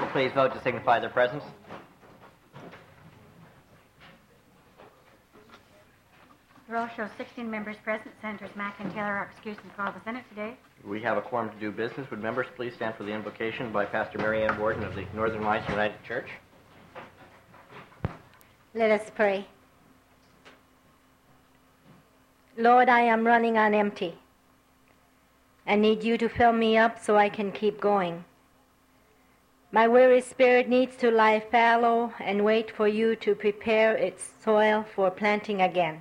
will please vote to signify their presence. The roll shows 16 members present. Senators Mack and Taylor are excused from call of the Senate today. We have a quorum to do business. Would members please stand for the invocation by Pastor Mary Ann Warden of the Northern Lights United Church? Let us pray. Lord, I am running on empty. I need you to fill me up so I can keep going. My weary spirit needs to lie fallow and wait for you to prepare its soil for planting again.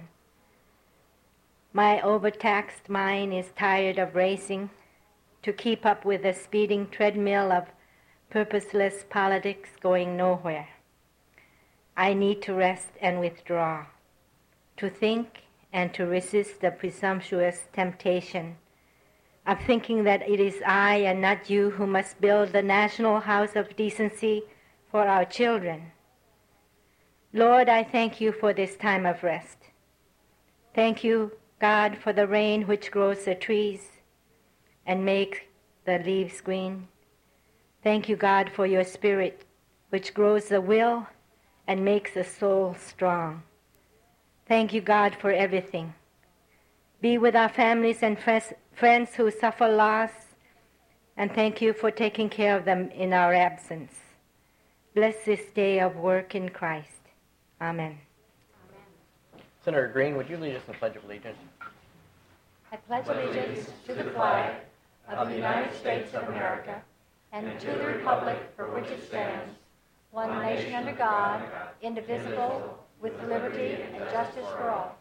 My overtaxed mind is tired of racing to keep up with the speeding treadmill of purposeless politics going nowhere. I need to rest and withdraw, to think and to resist the presumptuous temptation of thinking that it is I and not you who must build the national house of decency for our children. Lord, I thank you for this time of rest. Thank you, God, for the rain which grows the trees and makes the leaves green. Thank you, God, for your Spirit which grows the will and makes the soul strong. Thank you, God, for everything. Be with our families and friends who suffer loss, and thank you for taking care of them in our absence. Bless this day of work in Christ. Amen. Senator Green, would you lead us in the Pledge of Allegiance? I pledge allegiance to the flag of the United States of America and to the republic for which it stands, one nation under God, indivisible, with liberty and justice for all.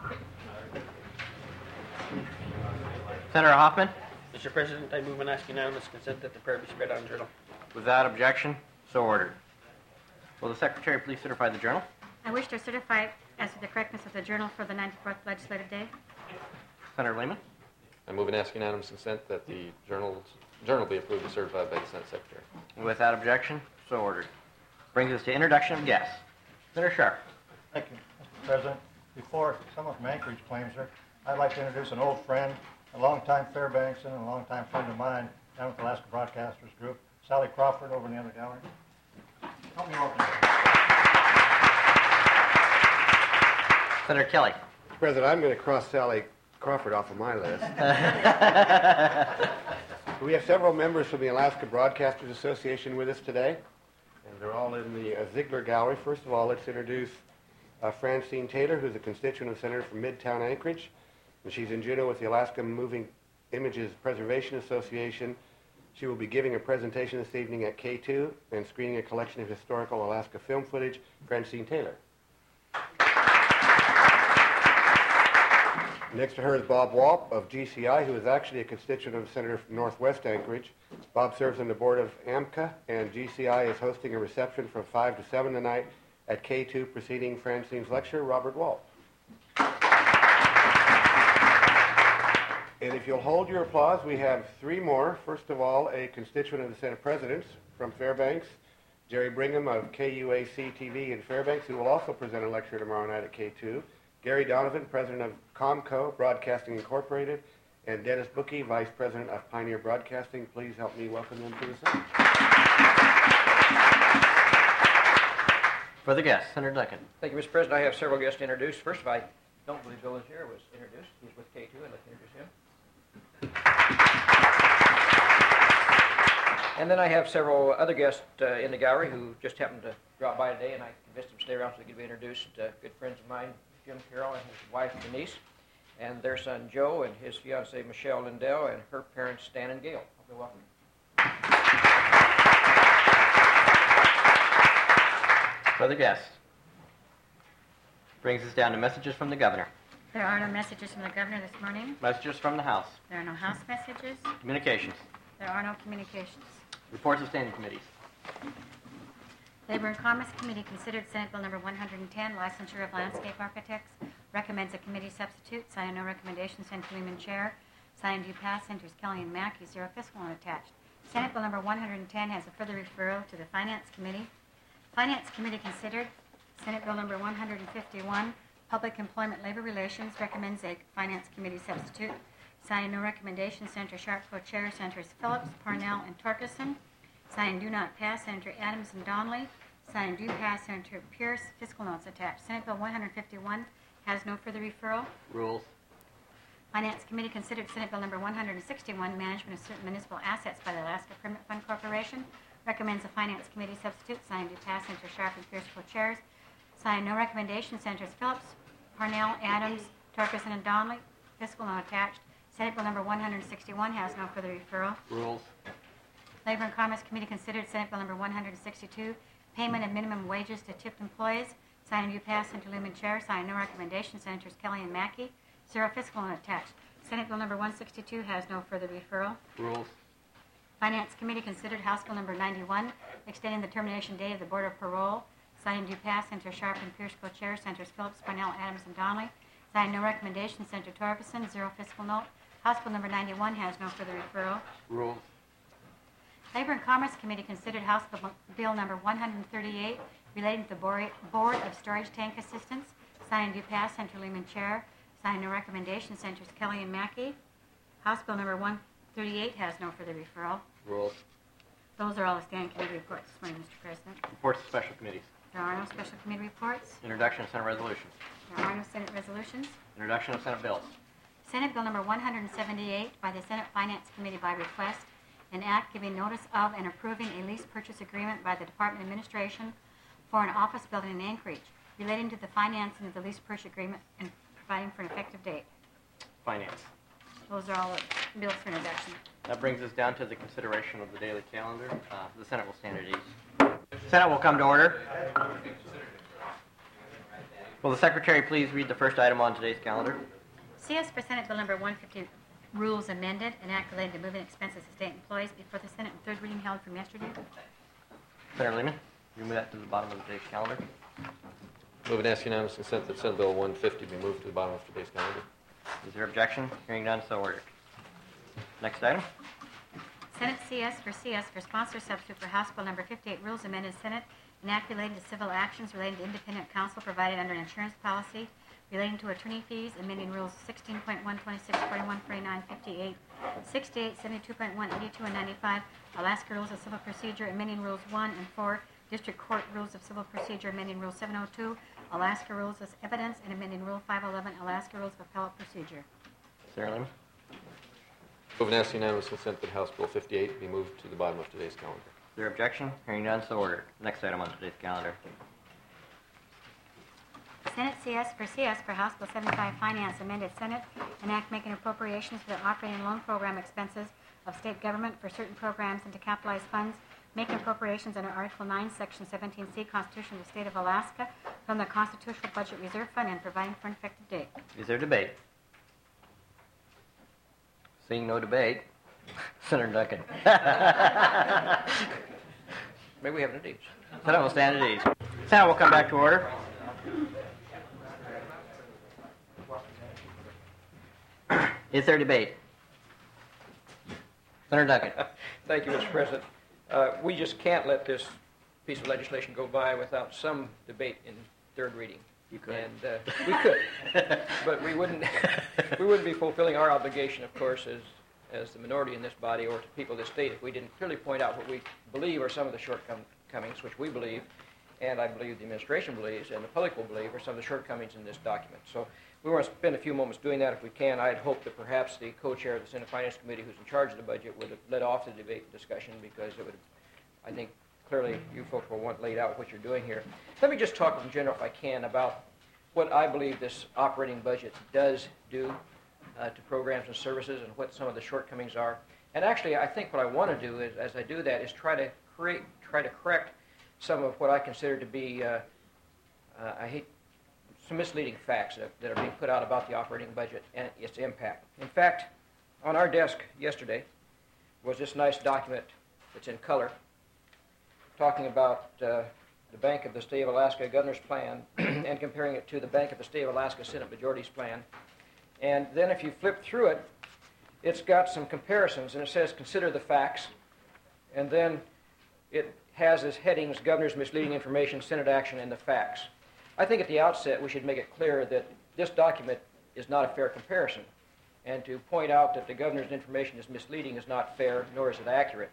Senator Hoffman? Mr. President, I move and ask unanimous consent that the prayer be spread on journal. Without objection, so ordered. Will the Secretary please certify the journal? I wish to certify as to the correctness of the journal for the 94th legislative day. Senator Lehman? I move and ask unanimous consent that the journal be approved and certified by the Senate Secretary. Without objection, so ordered. Brings us to introduction of guests. Senator Sharp. Thank you, Mr. President. Before someone from Anchorage claims her, I'd like to introduce an old friend, a longtime Fairbanksan and a longtime friend of mine down with the Alaska Broadcasters Group, Sally Crawford over in the other gallery. Help me welcome her. Senator Kelly. Mr. President, I'm going to cross Sally Crawford off of my list. We have several members from the Alaska Broadcasters Association with us today, and they're all in the Ziegler Gallery. First of all, let's introduce Francine Taylor, who's a constituent of Senator from Midtown Anchorage, and she's in Juneau with the Alaska Moving Images Preservation Association. She will be giving a presentation this evening at K2 and screening a collection of historical Alaska film footage. Francine Taylor. Next to her is Bob Walp of GCI, who is actually a constituent of Senator from Northwest Anchorage. Bob serves on the board of AMCA, and GCI is hosting a reception from 5 to 7 tonight at K2 preceding Francine's lecture. Robert Walp. And if you'll hold your applause, we have three more. First of all, a constituent of the Senate Presidents from Fairbanks, Jerry Brigham of KUAC-TV in Fairbanks, who will also present a lecture tomorrow night at K2. Gary Donovan, President of Comco Broadcasting Incorporated, and Dennis Bookie, Vice President of Pioneer Broadcasting. Please help me welcome them to the Senate. For the guests, Senator Duncan. Thank you, Mr. President. I have several guests to introduce. First, if I don't believe Bill is here, was introduced. He's with K2. I'd like to introduce him. And then I have several other guests in the gallery who just happened to drop by today, and I convinced them to stay around so they could be introduced. Good friends of mine, Jim Carroll and his wife Denise, and their son Joe and his fiancee Michelle Lindell, and her parents Stan and Gail. You're welcome. For the guests. Brings us down to messages from the governor. There are no messages from the governor this morning. Messages from the House. There are no House messages. Communications. There are no communications. Reports of standing committees. Labor and Commerce Committee considered Senate Bill number 110, Licensure of Landscape Architects. Recommends a committee substitute. Sign no recommendation. Sent to Lehman Chair. Signed do pass. Senators Kelly and Mackey. Zero fiscal unattached. Senate Bill number 110 has a further referral to the Finance Committee. Finance Committee considered Senate Bill number 151, Public Employment Labor Relations. Recommends a Finance Committee substitute. Sign no recommendation. Senator Sharp, co-chair. Senators Phillips, Parnell, and Torkelson. Sign do not pass, Senator Adams and Donnelly. Sign do pass, Senator Pierce. Fiscal notes attached. Senate Bill 151 has no further referral. Rules. Finance Committee considered Senate Bill number 161, Management of Certain Municipal Assets by the Alaska Permit Fund Corporation. Recommends the Finance Committee substitute. Sign do pass, Senator Sharp and Pierce co-chairs. Sign no recommendation, Senators Phillips, Parnell, Adams, Torkelson, and Donnelly. Fiscal note attached. Senate Bill number 161 has no further referral. Rules. Labor and Commerce Committee considered Senate Bill number 162, Payment of Minimum Wages to Tipped Employees. Sign and do pass, Senator Lehman chair. Sign no recommendation, Senators Kelly and Mackey. Zero fiscal note attached. Senate Bill number 162 has no further referral. Rules. Finance Committee considered House Bill number 91, extending the termination date of the Board of Parole. Sign and do pass, Senator Sharp and Pierce co-chairs. Senators Phillips, Parnell, Adams, and Donnelly. Sign no recommendation, Senator Torkelson. Zero fiscal note. House Bill number 91 has no further referral. Rules. Labor and Commerce Committee considered House Bill number 138 relating to the Board of Storage Tank Assistance. Sign and do pass, Senator Lehman chair. Sign no recommendation, Senators Kelly and Mackey. House Bill number 138 has no further referral. Rules. Those are all the standing committee reports this morning, Mr. President. Reports of special committees. There are no special committee reports. Introduction of Senate resolutions. There are no Senate resolutions. Introduction of Senate bills. Senate Bill number 178 by the Senate Finance Committee by request, an act giving notice of and approving a lease purchase agreement by the Department of Administration for an office building in Anchorage, relating to the financing of the lease purchase agreement and providing for an effective date. Finance. Those are all the bills for introduction. That brings us down to the consideration of the daily calendar. The Senate will stand at ease. Senate will come to order. Will the Secretary please read the first item on today's calendar? CS for Senate Bill number 150, rules amended, an act related to moving expenses of state employees before the Senate in third reading held from yesterday. Senator Lehman, you move that to the bottom of today's calendar. Move and ask unanimous consent that Senate Bill 150 be moved to the bottom of today's calendar. Is there objection? Hearing none, so ordered. Next item. Senate CS for sponsor substitute for House Bill number 58, rules amended Senate, an act relating to civil actions relating to independent counsel provided under an insurance policy, relating to attorney fees, amending rules 16.1, 26, 41, 49, 58, 68, 72.1, 82, and 95, Alaska Rules of Civil Procedure, amending rules 1 and 4, District Court Rules of Civil Procedure, amending rule 702, Alaska Rules of Evidence, and amending rule 511, Alaska Rules of Appellate Procedure. Senator Lehman. Move and ask unanimous consent that House Bill 58 be moved to the bottom of today's calendar. Is there objection? Hearing none, so ordered. Next item on today's calendar. Senate CS for House Bill 75 Finance amended Senate, an act making appropriations for the operating loan program expenses of state government for certain programs into capitalized funds, making appropriations under Article 9, Section 17C Constitution of the State of Alaska from the Constitutional Budget Reserve Fund and providing for an effective date. Is there debate? Seeing no debate, Senator Duncan. May we have an each? Senate will stand at ease. Senate will come back to order. Is there debate? Senator Duncan. Thank you, Mr. President. We just can't let this piece of legislation go by without some debate in third reading. You could. And we could, but we wouldn't be fulfilling our obligation, of course, as the minority in this body or to people of this state if we didn't clearly point out what we believe are some of the shortcomings, which we believe, and I believe the administration believes, and the public will believe, are some of the shortcomings in this document. So we want to spend a few moments doing that if we can. I'd hope that perhaps the co-chair of the Senate Finance Committee, who's in charge of the budget, would have led off the debate and discussion, because it would, I think, clearly you folks will want laid out what you're doing here. Let me just talk in general, if I can, about what I believe this operating budget does do to programs and services and what some of the shortcomings are. And actually, I think what I want to do is, as I do that, is try to correct some of what I consider to be, some misleading facts that are being put out about the operating budget and its impact. In fact, on our desk yesterday was this nice document that's in color, talking about the Bank of the State of Alaska Governor's Plan and comparing it to the Bank of the State of Alaska Senate Majority's Plan. And then if you flip through it, it's got some comparisons, and it says, consider the facts, and then it has as headings, Governor's Misleading Information, Senate Action, and the Facts. I think at the outset we should make it clear that this document is not a fair comparison, and to point out that the Governor's information is misleading is not fair, nor is it accurate.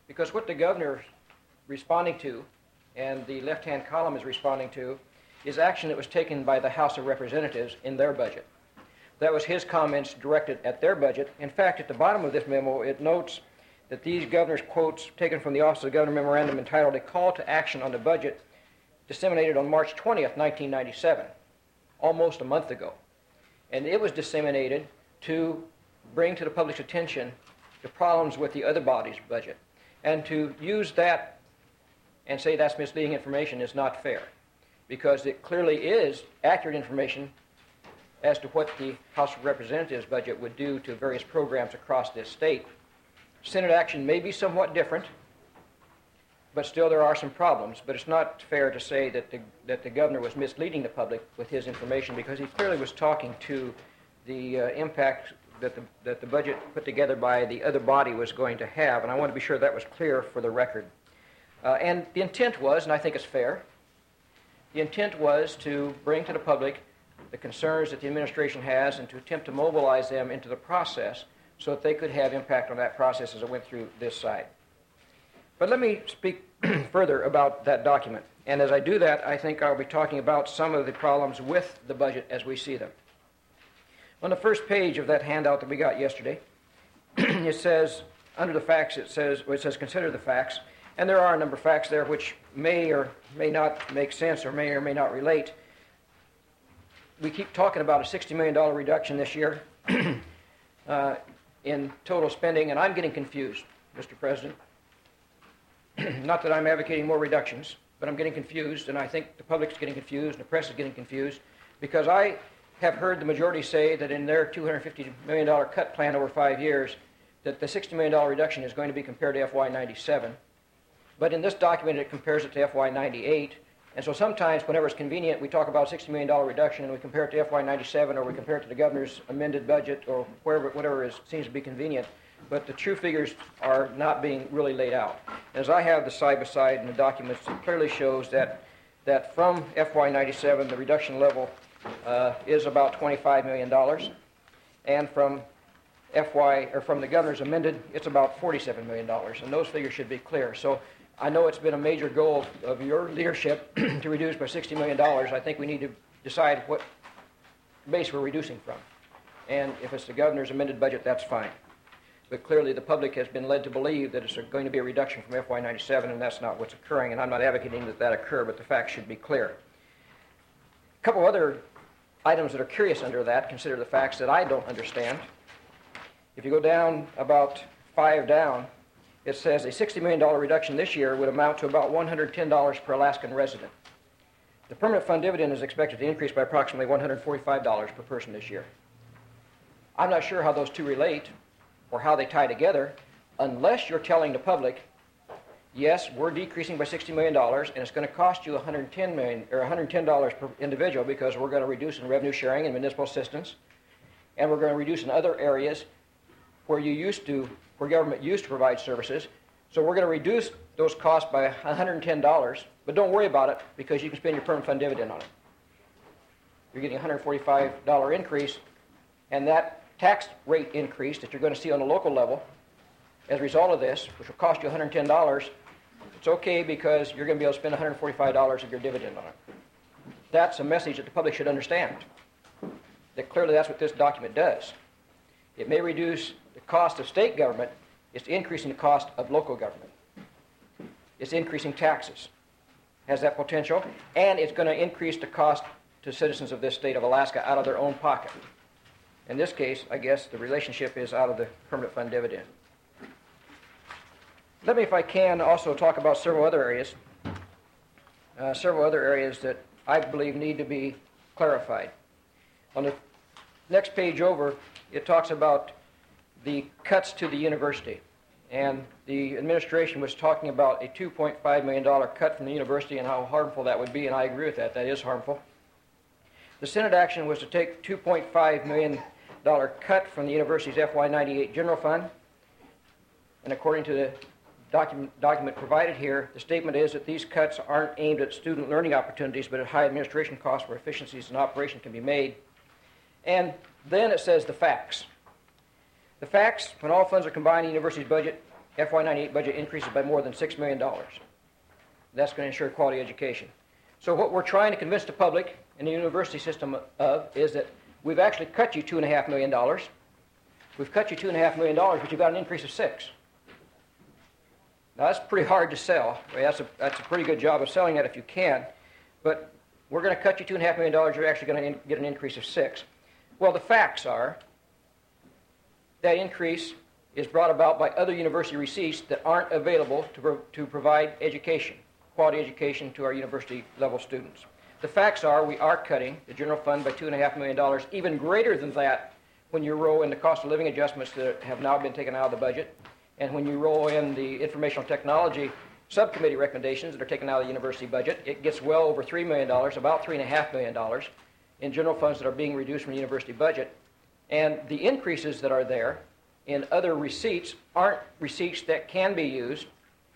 because what the governor is responding to and the left-hand column is responding to is action that was taken by the House of Representatives in their budget. That was his comments directed at their budget. In fact, at the bottom of this memo, it notes that these governor's quotes taken from the Office of the Governor memorandum entitled A Call to Action on the Budget, disseminated on March 20th, 1997, almost a month ago. And it was disseminated to bring to the public's attention the problems with the other body's budget. And to use that and say that's misleading information is not fair, because it clearly is accurate information as to what the House of Representatives budget would do to various programs across this state. Senate action may be somewhat different, but still there are some problems. But it's not fair to say that the governor was misleading the public with his information, because he clearly was talking to the impact that the budget put together by the other body was going to have, and I want to be sure that was clear for the record. And the intent was, and I think it's fair, the intent was to bring to the public the concerns that the administration has and to attempt to mobilize them into the process so that they could have impact on that process as it went through this side. But let me speak further about that document. And as I do that, I think I'll be talking about some of the problems with the budget as we see them. On the first page of that handout that we got yesterday, it says, under the facts, it says consider the facts. And there are a number of facts there which may or may not make sense or may not relate. We keep talking about a $60 million reduction this year in total spending, and I'm getting confused, Mr. President. Not that I'm advocating more reductions, but I'm getting confused, and I think the public's getting confused, and the press is getting confused, because I have heard the majority say that in their $250 million cut plan over 5 years, that the $60 million reduction is going to be compared to FY97. But in this document, it compares it to FY98. And so sometimes, whenever it's convenient, we talk about a $60 million reduction and we compare it to FY97, or we compare it to the governor's amended budget, or whatever seems to be convenient. But the true figures are not being really laid out. As I have the side-by-side in the documents, it clearly shows that from FY97, the reduction level is about $25 million. And from the governor's amended, it's about $47 million. And those figures should be clear. So I know it's been a major goal of your leadership to reduce by $60 million. I think we need to decide what base we're reducing from. And if it's the governor's amended budget, that's fine. But clearly the public has been led to believe that it's going to be a reduction from FY97, and that's not what's occurring. And I'm not advocating that occur, but the facts should be clear. A couple other items that are curious under that, consider the facts that I don't understand. If you go down about 5 down, it says a $60 million reduction this year would amount to about $110 per Alaskan resident. The permanent fund dividend is expected to increase by approximately $145 per person this year. I'm not sure how those two relate or how they tie together, unless you're telling the public, yes, we're decreasing by $60 million, and it's going to cost you $110 per individual, because we're going to reduce in revenue sharing and municipal assistance, and we're going to reduce in other areas where government used to provide services. So we're going to reduce those costs by $110, but don't worry about it, because you can spend your permanent fund dividend on it. You're getting a $145 increase, and that tax rate increase that you're going to see on the local level as a result of this, which will cost you $110, it's okay, because you're going to be able to spend $145 of your dividend on it. That's a message that the public should understand, that clearly that's what this document does. It may reduce the cost of state government. It's increasing the cost of local government. It's increasing taxes. Has that potential. And it's going to increase the cost to citizens of this state of Alaska out of their own pocket. In this case, I guess the relationship is out of the permanent fund dividend. Let me, if I can, also talk about several other areas that I believe need to be clarified. On the next page over, it talks about the cuts to the university. And the administration was talking about a $2.5 million cut from the university and how harmful that would be, and I agree with that. That is harmful. The Senate action was to take $2.5 million cut from the university's FY98 general fund. And according to the document provided here, the statement is that these cuts aren't aimed at student learning opportunities, but at high administration costs where efficiencies in operation can be made. And then it says the facts. The facts, when all funds are combined in the university's budget, FY98 budget increases by more than $6 million. That's going to ensure quality education. So what we're trying to convince the public and the university system of is that we've actually cut you $2.5 million. We've cut you $2.5 million, but you've got an increase of $6 million. Now that's pretty hard to sell. I mean, that's a pretty good job of selling that if you can. But we're going to cut you $2.5 million. You're actually going to get an increase of $6 million. Well, the facts are that increase is brought about by other university receipts that aren't available to provide education, quality education to our university level students. The facts are we are cutting the general fund by $2.5 million, even greater than that when you roll in the cost of living adjustments that have now been taken out of the budget, and when you roll in the informational technology subcommittee recommendations that are taken out of the university budget. It gets well over $3 million, about $3.5 million in general funds that are being reduced from the university budget. And the increases that are there in other receipts aren't receipts that can be used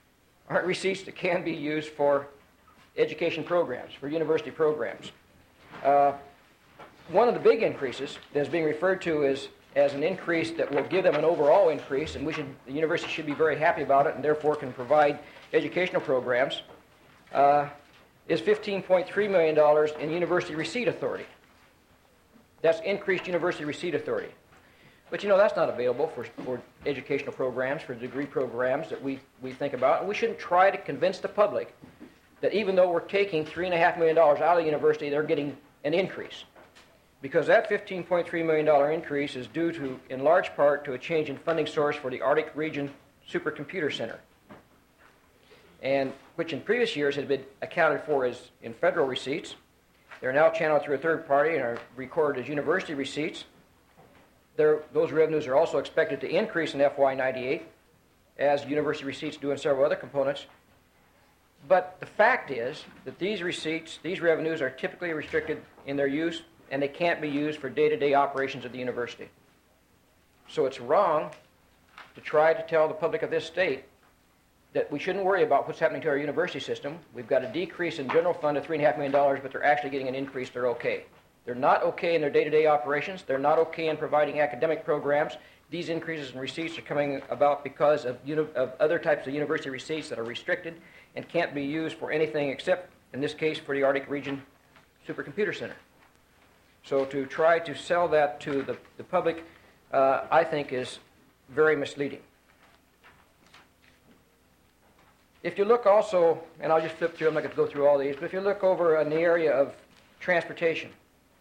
for education programs, for university programs. One of the big increases that is being referred to as an increase that will give them an overall increase, and the university should be very happy about it and therefore can provide educational programs, is $15.3 million in university receipt authority. That's increased university receipt authority. But you know, that's not available for educational programs, for degree programs that we think about. And we shouldn't try to convince the public that even though we're taking $3.5 million out of the university, they're getting an increase. Because that $15.3 million increase is due to, in large part, to a change in funding source for the Arctic Region Supercomputer Center, and which in previous years had been accounted for as in federal receipts. They're now channeled through a third party and are recorded as university receipts. Those revenues are also expected to increase in FY98, as university receipts do in several other components. But the fact is that these receipts, these revenues, are typically restricted in their use, and they can't be used for day-to-day operations of the university. So it's wrong to try to tell the public of this state that we shouldn't worry about what's happening to our university system. We've got a decrease in general fund of $3.5 million, but they're actually getting an increase. They're okay. They're not okay in their day-to-day operations. They're not okay in providing academic programs. These increases in receipts are coming about because of other types of university receipts that are restricted and can't be used for anything except, in this case, for the Arctic Region Supercomputer Center. So to try to sell that to the public, I think, is very misleading. If you look also, and I'll just flip through, I'm not going to go through all these, but if you look over in the area of transportation,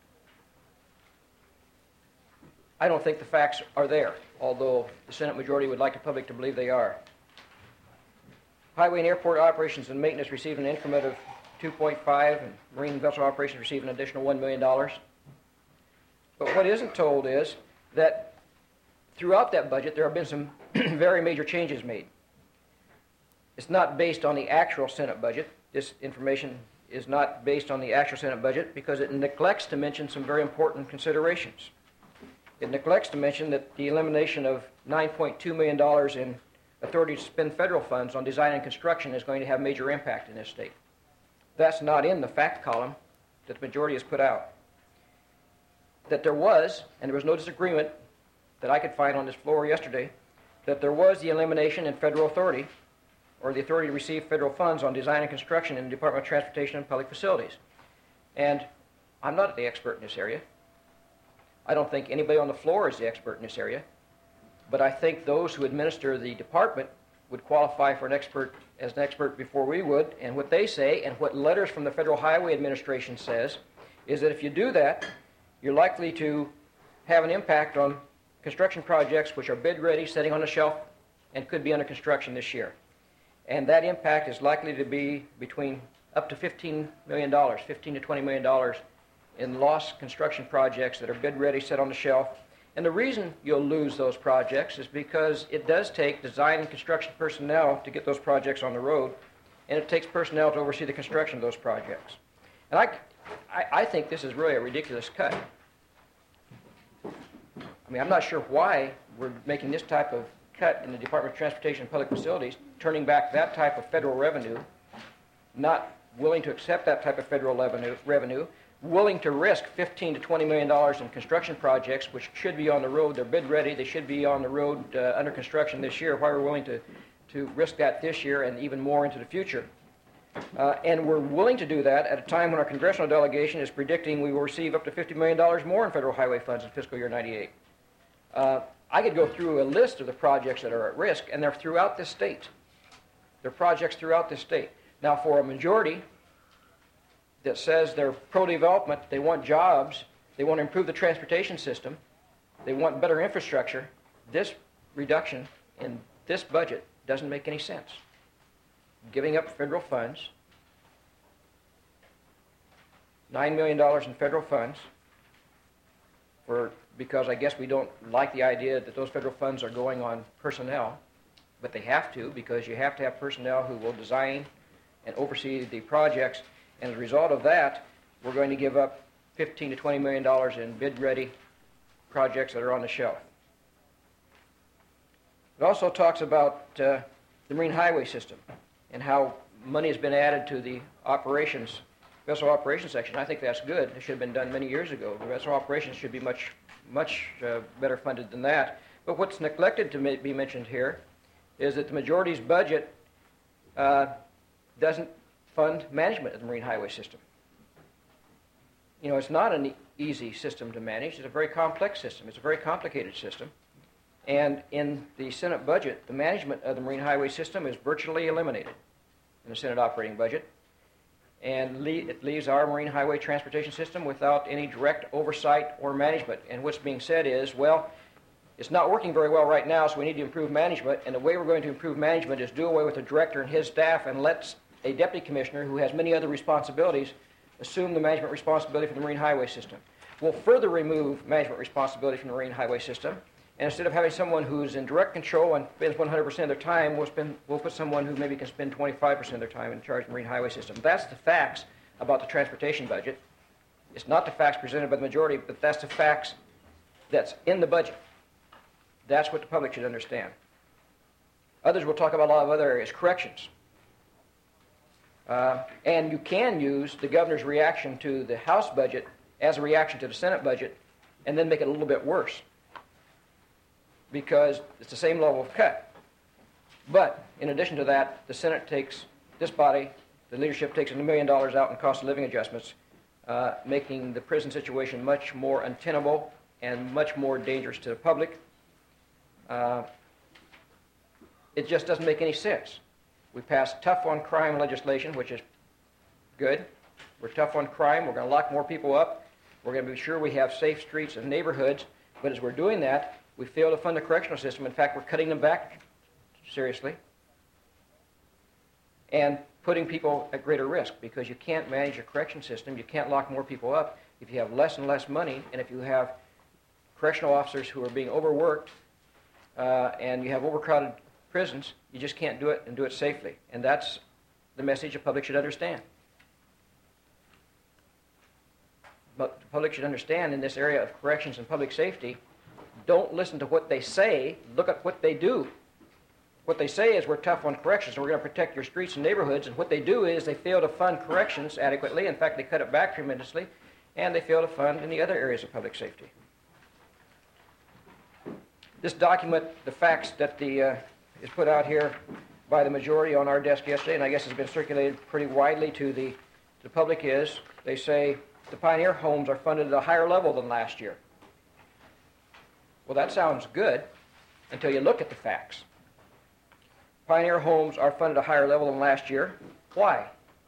I don't think the facts are there, although the Senate majority would like the public to believe they are. Highway and airport operations and maintenance received an increment of 2.5, and marine vessel operations received an additional $1 million. But what isn't told is that throughout that budget there have been some very major changes made. It's not based on the actual Senate budget. This information is not based on the actual Senate budget because it neglects to mention some very important considerations. It neglects to mention that the elimination of $9.2 million in authority to spend federal funds on design and construction is going to have major impact in this state. That's not in the fact column that the majority has put out. That there was, and there was no disagreement that I could find on this floor yesterday, that there was the elimination in federal authority, or the authority to receive federal funds on design and construction in the Department of Transportation and Public Facilities. And I'm not the expert in this area. I don't think anybody on the floor is the expert in this area, but I think those who administer the department would qualify for as an expert before we would. And what they say, and what letters from the Federal Highway Administration says, is that if you do that, you're likely to have an impact on construction projects which are bid ready, sitting on the shelf, and could be under construction this year. And that impact is likely to be between up to $15 million, $15 to $20 million in lost construction projects that are bid ready, set on the shelf. And the reason you'll lose those projects is because it does take design and construction personnel to get those projects on the road, and it takes personnel to oversee the construction of those projects. And I think this is really a ridiculous cut. I mean, I'm not sure why we're making this type of cut in the Department of Transportation and Public Facilities, turning back that type of federal revenue, not willing to accept that type of federal revenue, willing to risk $15 to $20 million in construction projects, which should be on the road. They're bid ready. They should be on the road under construction this year. Why we're willing to risk that this year and even more into the future. And we're willing to do that at a time when our congressional delegation is predicting we will receive up to $50 million more in federal highway funds in fiscal year 98. I could go through a list of the projects that are at risk, and they're throughout this state. They're projects throughout this state. Now, for a majority that says they're pro-development, they want jobs, they want to improve the transportation system, they want better infrastructure, this reduction in this budget doesn't make any sense. Giving up federal funds, $9 million in federal funds, because I guess we don't like the idea that those federal funds are going on personnel, but they have to, because you have to have personnel who will design and oversee the projects, and as a result of that, we're going to give up $15 to $20 million in bid-ready projects that are on the shelf. It also talks about the Marine Highway System and how money has been added to the operations, vessel operations section. I think that's good. It should have been done many years ago. The vessel operations should be much better funded than that. But what's neglected to be mentioned here is that the majority's budget doesn't fund management of the Marine Highway System. You know, it's not an easy system to manage. It's a very complex system. It's a very complicated system. And in the Senate budget, the management of the Marine Highway System is virtually eliminated in the Senate operating budget. And it leaves our Marine Highway Transportation System without any direct oversight or management. And what's being said is, well, it's not working very well right now, so we need to improve management. And the way we're going to improve management is do away with the director and his staff and let a deputy commissioner who has many other responsibilities assume the management responsibility for the Marine Highway System. We'll further remove management responsibility from the Marine Highway System. And instead of having someone who's in direct control and spends 100% of their time, we'll put someone who maybe can spend 25% of their time in charge of the Marine Highway System. That's the facts about the transportation budget. It's not the facts presented by the majority, but that's the facts that's in the budget. That's what the public should understand. Others will talk about a lot of other areas. Corrections. And you can use the governor's reaction to the House budget as a reaction to the Senate budget and then make it a little bit worse, because it's the same level of cut. But in addition to that, the Senate takes, this body, the leadership takes $1 million out in cost of living adjustments, making the prison situation much more untenable and much more dangerous to the public. It just doesn't make any sense. We passed tough on crime legislation, which is good. We're tough on crime. We're going to lock more people up. We're going to be sure we have safe streets and neighborhoods. But as we're doing that, we fail to fund the correctional system. In fact, we're cutting them back seriously and putting people at greater risk, because you can't manage a correction system. You can't lock more people up if you have less and less money, and if you have correctional officers who are being overworked and you have overcrowded prisons. You just can't do it and do it safely. And that's the message the public should understand. But the public should understand in this area of corrections and public safety, don't listen to what they say, look at what they do. What they say is we're tough on corrections and we're going to protect your streets and neighborhoods, and what they do is they fail to fund corrections adequately. In fact, they cut it back tremendously, and they fail to fund in the other areas of public safety. This document, the facts that is put out here by the majority on our desk yesterday, and I guess has been circulated pretty widely to the public, is they say the Pioneer homes are funded at a higher level than last year. Well, that sounds good until you look at the facts. Pioneer homes are funded at a higher level than last year. Why?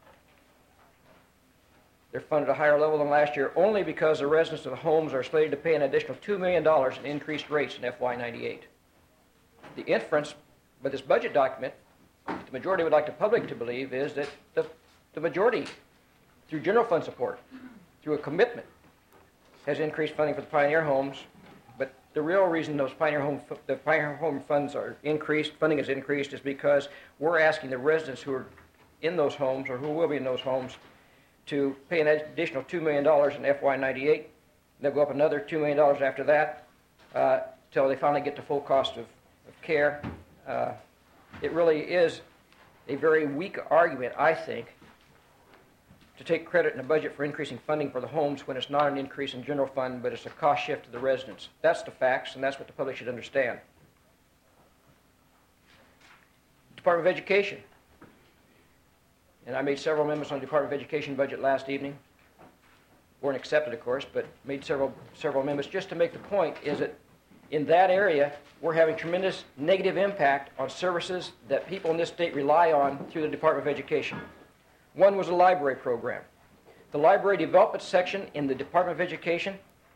They're funded at a higher level than last year only because the residents of the homes are slated to pay an additional $2 million in increased rates in FY98. The inference by this budget document, the majority would like the public to believe, is that the majority, through general fund support, through a commitment, has increased funding for the Pioneer homes. But the real reason the Pioneer home funds are increased, funding is increased, is because we're asking the residents who are in those homes or who will be in those homes to pay an additional $2 million in FY98. They'll go up another $2 million after that till they finally get to full cost of care. It really is a very weak argument, I think, to take credit in the budget for increasing funding for the homes when it's not an increase in general fund, but it's a cost shift to the residents. That's the facts, and that's what the public should understand. Department of Education. And I made several amendments on the Department of Education budget last evening. Weren't accepted, of course, but made several amendments just to make the point is that in that area, we're having tremendous negative impact on services that people in this state rely on through the Department of Education. One was a library program. The library development section in the Department of Education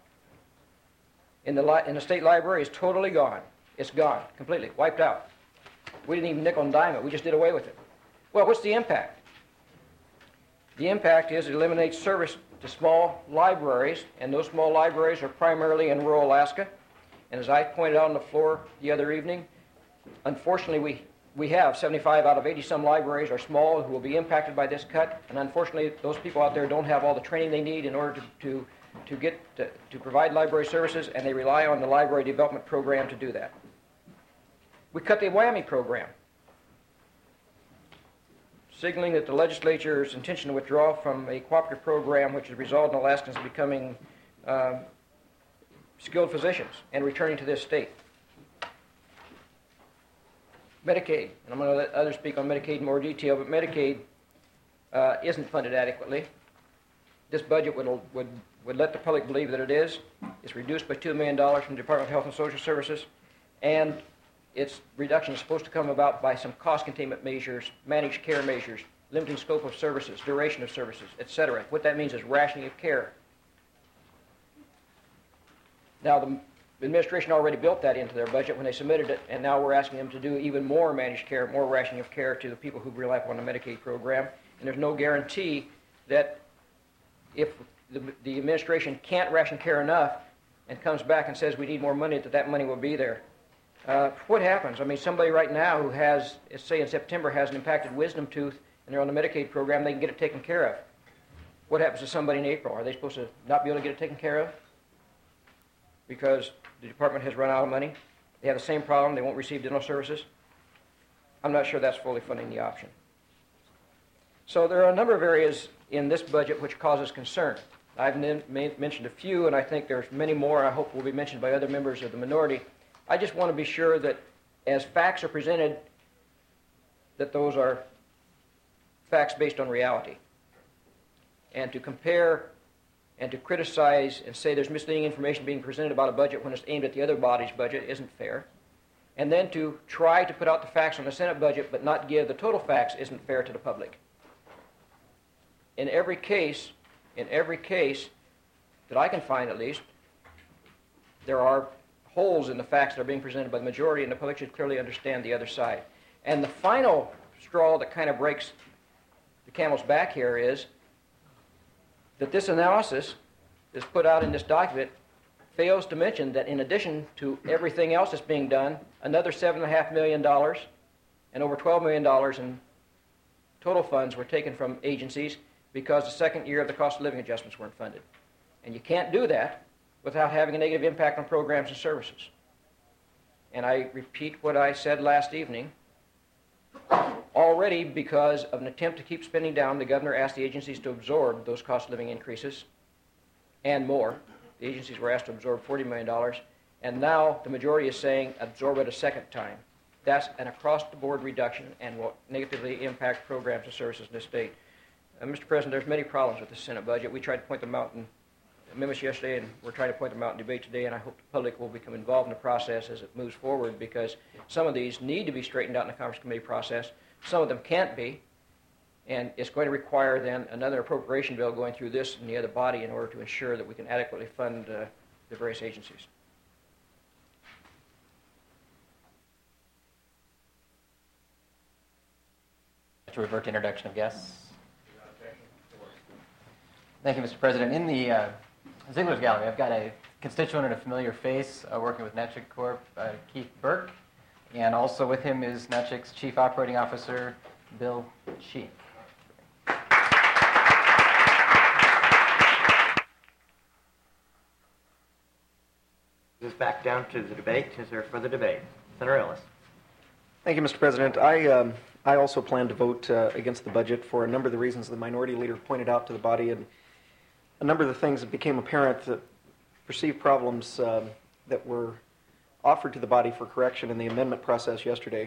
in the state library is totally gone. It's gone, completely, wiped out. We didn't even nickel and dime it. We just did away with it. Well, what's the impact? The impact is it eliminates service to small libraries, and those small libraries are primarily in rural Alaska. And as I pointed out on the floor the other evening, unfortunately we have 75 out of 80-some libraries are small who will be impacted by this cut, and unfortunately those people out there don't have all the training they need in order to provide library services, and they rely on the library development program to do that. We cut the WWAMI program, signaling that the legislature's intention to withdraw from a cooperative program which has resulted in Alaskans becoming skilled physicians and returning to this state. Medicaid, and I'm going to let others speak on Medicaid in more detail, but Medicaid isn't funded adequately. This budget would let the public believe that it is. It's reduced by $2 million from the Department of Health and Social Services, and its reduction is supposed to come about by some cost containment measures, managed care measures, limiting scope of services, duration of services, etc. What that means is rationing of care. Now, the administration already built that into their budget when they submitted it, and now we're asking them to do even more managed care, more rationing of care to the people who rely upon the Medicaid program. And there's no guarantee that if the administration can't ration care enough and comes back and says we need more money, that money will be there. What happens? I mean, somebody right now who has, say in September, has an impacted wisdom tooth and they're on the Medicaid program, they can get it taken care of. What happens to somebody in April? Are they supposed to not be able to get it taken care of because the department has run out of money? They have the same problem, they won't receive dental services? I'm not sure that's fully funding the option. So there are a number of areas in this budget which causes concern. I've mentioned a few, and I think there's many more I hope will be mentioned by other members of the minority. I just want to be sure that as facts are presented, that those are facts based on reality. And to compare and to criticize and say there's misleading information being presented about a budget when it's aimed at the other body's budget isn't fair. And then to try to put out the facts on the Senate budget but not give the total facts isn't fair to the public. In every case that I can find at least, there are holes in the facts that are being presented by the majority, and the public should clearly understand the other side. And the final straw that kind of breaks the camel's back here is that this analysis that's put out in this document fails to mention that in addition to everything else that's being done, another $7.5 million and over $12 million in total funds were taken from agencies because the second year of the cost of living adjustments weren't funded. And you can't do that without having a negative impact on programs and services. And I repeat what I said last evening. Already, because of an attempt to keep spending down, the governor asked the agencies to absorb those cost of living increases and more. The agencies were asked to absorb $40 million, and now the majority is saying absorb it a second time. That's an across-the-board reduction and will negatively impact programs and services in this state. Mr. President, there's many problems with the Senate budget. We tried to point them out in amendments yesterday, and we're trying to point them out in debate today, and I hope the public will become involved in the process as it moves forward, because some of these need to be straightened out in the Conference Committee process. Some of them can't be, and it's going to require then another appropriation bill going through this and the other body in order to ensure that we can adequately fund the various agencies. To revert to introduction of guests. Thank you, Mr. President. In the Ziegler's Gallery, I've got a constituent and a familiar face working with NETCHIC Corp., Keith Burke, and also with him is NETCHIC's Chief Operating Officer, Bill Sheik. This is back down to the debate. Is there further debate? Senator Ellis. Thank you, Mr. President. I I also plan to vote against the budget for a number of the reasons the minority leader pointed out to the body, and a number of the things that became apparent, that perceived problems that were offered to the body for correction in the amendment process yesterday.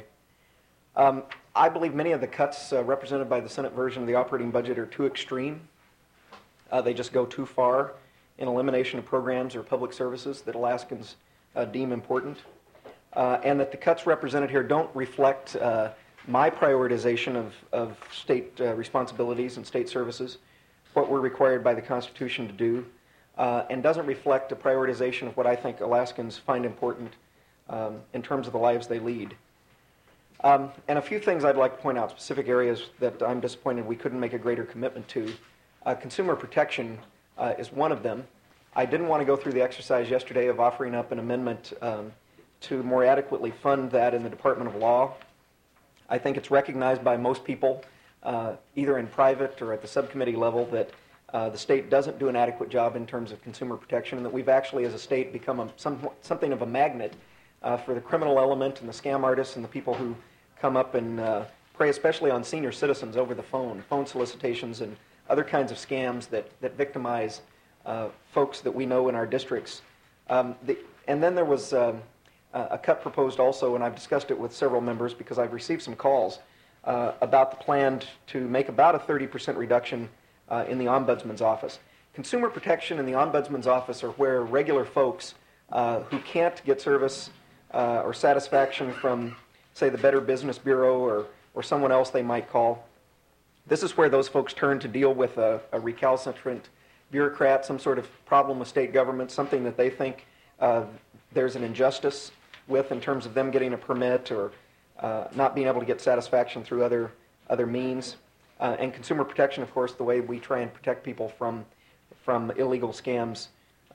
I believe many of the cuts represented by the Senate version of the operating budget are too extreme. They just go too far in elimination of programs or public services that Alaskans deem important. And that the cuts represented here don't reflect my prioritization of state responsibilities and state services, what we're required by the Constitution to do, and doesn't reflect a prioritization of what I think Alaskans find important in terms of the lives they lead. And a few things I'd like to point out, specific areas that I'm disappointed we couldn't make a greater commitment to. Consumer protection is one of them. I didn't want to go through the exercise yesterday of offering up an amendment to more adequately fund that in the Department of Law. I think it's recognized by most people, either in private or at the subcommittee level, that the state doesn't do an adequate job in terms of consumer protection, and that we've actually, as a state, become something of a magnet for the criminal element and the scam artists and the people who come up and prey especially on senior citizens over the phone solicitations and other kinds of scams that victimize folks that we know in our districts. And then there was a cut proposed also, and I've discussed it with several members because I've received some calls about the plan to make about a 30% reduction in the Ombudsman's office. Consumer protection and the Ombudsman's office are where regular folks who can't get service or satisfaction from, say, the Better Business Bureau or someone else they might call. This is where those folks turn to deal with a recalcitrant bureaucrat, some sort of problem with state government, something that they think there's an injustice with in terms of them getting a permit or not being able to get satisfaction through other means. And consumer protection, of course, the way we try and protect people from illegal scams.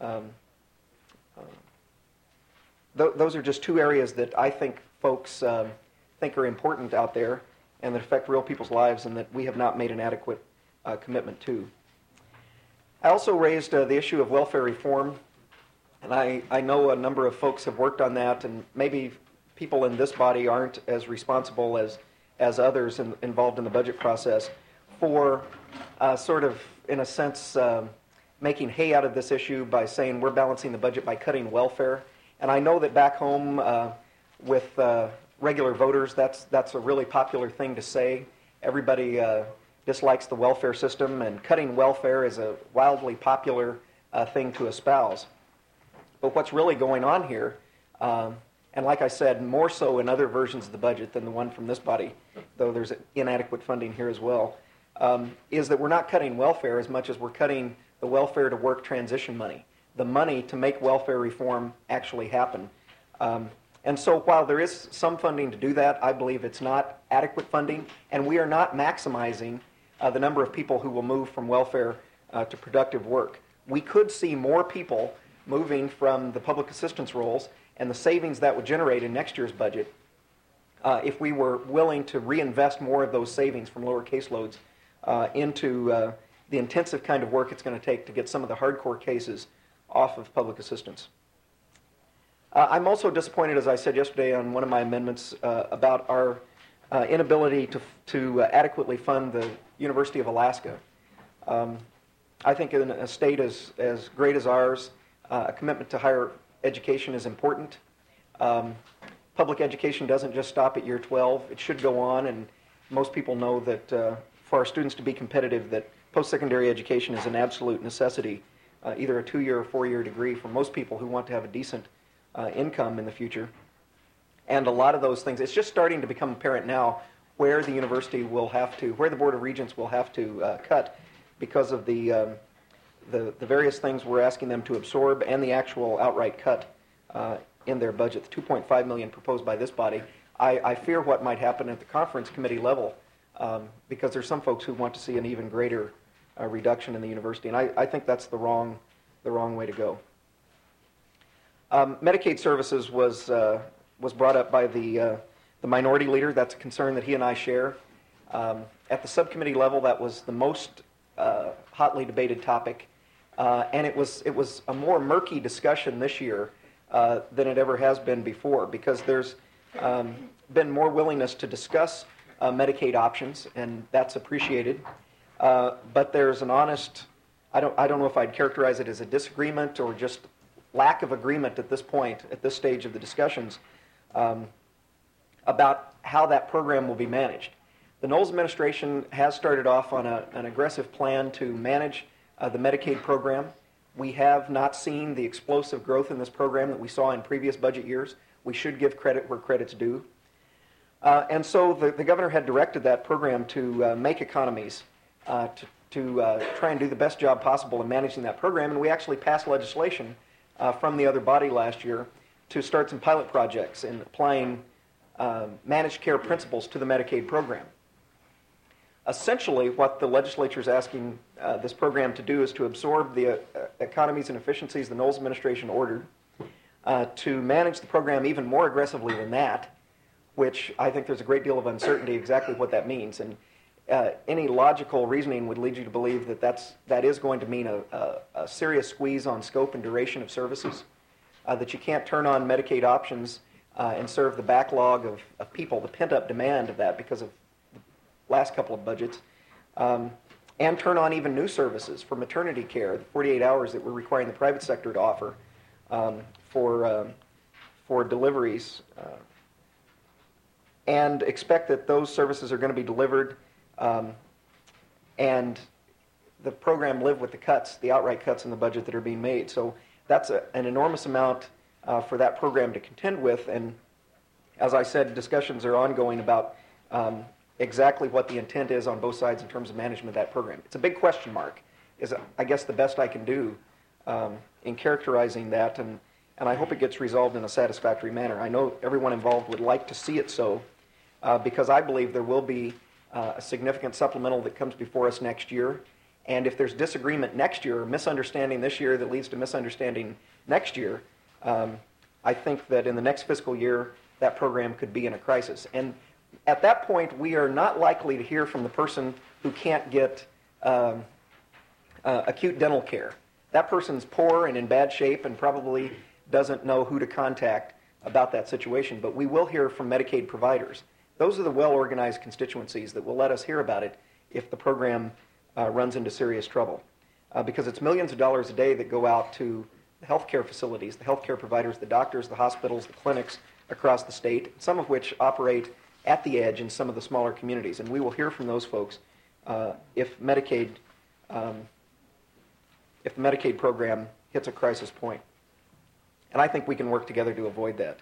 Those are just two areas that I think folks think are important out there and that affect real people's lives and that we have not made an adequate commitment to. I also raised the issue of welfare reform, and I know a number of folks have worked on that, and maybe people in this body aren't as responsible as others involved in the budget process for sort of, in a sense, making hay out of this issue by saying we're balancing the budget by cutting welfare. And I know that back home with regular voters, that's a really popular thing to say. Everybody dislikes the welfare system, and cutting welfare is a wildly popular thing to espouse. But what's really going on here, and like I said, more so in other versions of the budget than the one from this body, though there's inadequate funding here as well, is that we're not cutting welfare as much as we're cutting the welfare to work transition money, the money to make welfare reform actually happen. And so while there is some funding to do that, I believe it's not adequate funding, and we are not maximizing the number of people who will move from welfare to productive work. We could see more people moving from the public assistance roles and the savings that would generate in next year's budget if we were willing to reinvest more of those savings from lower caseloads into the intensive kind of work it's going to take to get some of the hardcore cases off of public assistance. I'm also disappointed, as I said yesterday on one of my amendments, about our inability to adequately fund the University of Alaska. I think in a state as great as ours, a commitment to higher education is important. Public education doesn't just stop at year 12. It should go on, and most people know that for our students to be competitive, that post-secondary education is an absolute necessity, either a 2-year or 4-year degree for most people who want to have a decent income in the future. And a lot of those things, it's just starting to become apparent now where the university will have to, where the Board of Regents will have to cut because of the various things we're asking them to absorb and the actual outright cut in their budget, the $2.5 million proposed by this body. I fear what might happen at the conference committee level because there's some folks who want to see an even greater reduction in the university, and I think that's the wrong way to go. Medicaid services was brought up by the minority leader. That's a concern that he and I share. At the subcommittee level, that was the most hotly debated topic, and it was a more murky discussion this year than it ever has been before, because there's been more willingness to discuss Medicaid options, and that's appreciated. But there's an honest, I don't know if I'd characterize it as a disagreement or just lack of agreement at this point, at this stage of the discussions, about how that program will be managed. The Knowles administration has started off on an aggressive plan to manage the Medicaid program. We have not seen the explosive growth in this program that we saw in previous budget years. We should give credit where credit's due. And so the governor had directed that program to make economies, to try and do the best job possible in managing that program. And we actually passed legislation from the other body last year to start some pilot projects in applying managed care principles to the Medicaid program. Essentially, what the legislature is asking this program to do is to absorb the economies and efficiencies the Knowles administration ordered, to manage the program even more aggressively than that, which I think there's a great deal of uncertainty exactly what that means. And any logical reasoning would lead you to believe that is going to mean a serious squeeze on scope and duration of services, that you can't turn on Medicaid options and serve the backlog of people, the pent-up demand of that because of last couple of budgets, and turn on even new services for maternity care, the 48 hours that we're requiring the private sector to offer for deliveries, and expect that those services are going to be delivered and the program live with the cuts, the outright cuts in the budget that are being made. So that's an enormous amount for that program to contend with, and as I said, discussions are ongoing about exactly what the intent is on both sides in terms of management of that program. It's a big question mark, is I guess the best I can do in characterizing that, and I hope it gets resolved in a satisfactory manner. I know everyone involved would like to see it so, because I believe there will be a significant supplemental that comes before us next year, and if there's disagreement next year, or misunderstanding this year that leads to misunderstanding next year, I think that in the next fiscal year, that program could be in a crisis. And at that point, we are not likely to hear from the person who can't get acute dental care. That person's poor and in bad shape and probably doesn't know who to contact about that situation. But we will hear from Medicaid providers. Those are the well-organized constituencies that will let us hear about it if the program runs into serious trouble. Because it's millions of dollars a day that go out to the healthcare facilities, the healthcare providers, the doctors, the hospitals, the clinics across the state, some of which operate at the edge in some of the smaller communities. And we will hear from those folks if the Medicaid program hits a crisis point. And I think we can work together to avoid that.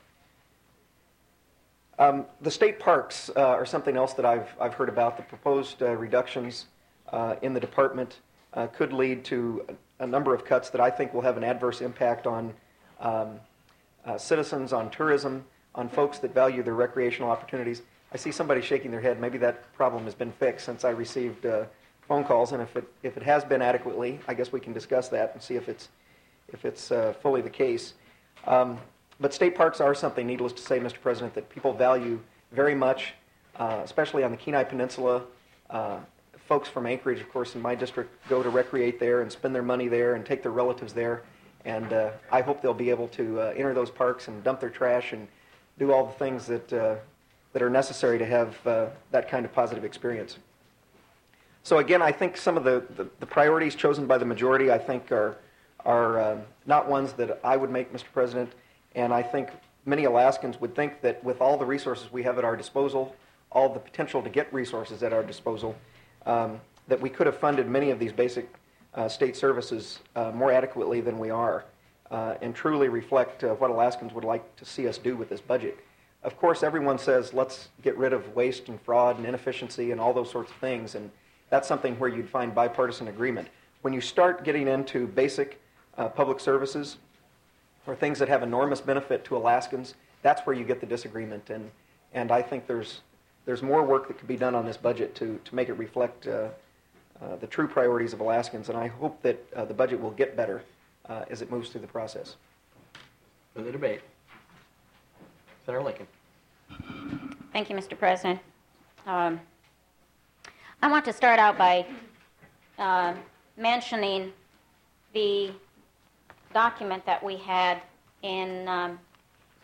The state parks are something else that I've heard about. The proposed reductions in the department could lead to a number of cuts that I think will have an adverse impact on citizens, on tourism, on folks that value their recreational opportunities. I see somebody shaking their head. Maybe that problem has been fixed since I received phone calls, and if it has been adequately, I guess we can discuss that and see if it's fully the case. But state parks are something, needless to say, Mr. President, that people value very much, especially on the Kenai Peninsula. Folks from Anchorage, of course, in my district, go to recreate there and spend their money there and take their relatives there. And I hope they'll be able to enter those parks and dump their trash and do all the things that are necessary to have that kind of positive experience. So again, I think some of the priorities chosen by the majority, I think, are not ones that I would make, Mr. President. And I think many Alaskans would think that with all the resources we have at our disposal, all the potential to get resources at our disposal, that we could have funded many of these basic state services more adequately than we are, and truly reflect what Alaskans would like to see us do with this budget. Of course, everyone says, let's get rid of waste and fraud and inefficiency and all those sorts of things, and that's something where you'd find bipartisan agreement. When you start getting into basic public services, or things that have enormous benefit to Alaskans, that's where you get the disagreement. And I think there's more work that could be done on this budget to make it reflect the true priorities of Alaskans, and I hope that the budget will get better as it moves through the process. For the debate. Senator Lincoln. Thank you, Mr. President. I want to start out by mentioning the document that we had in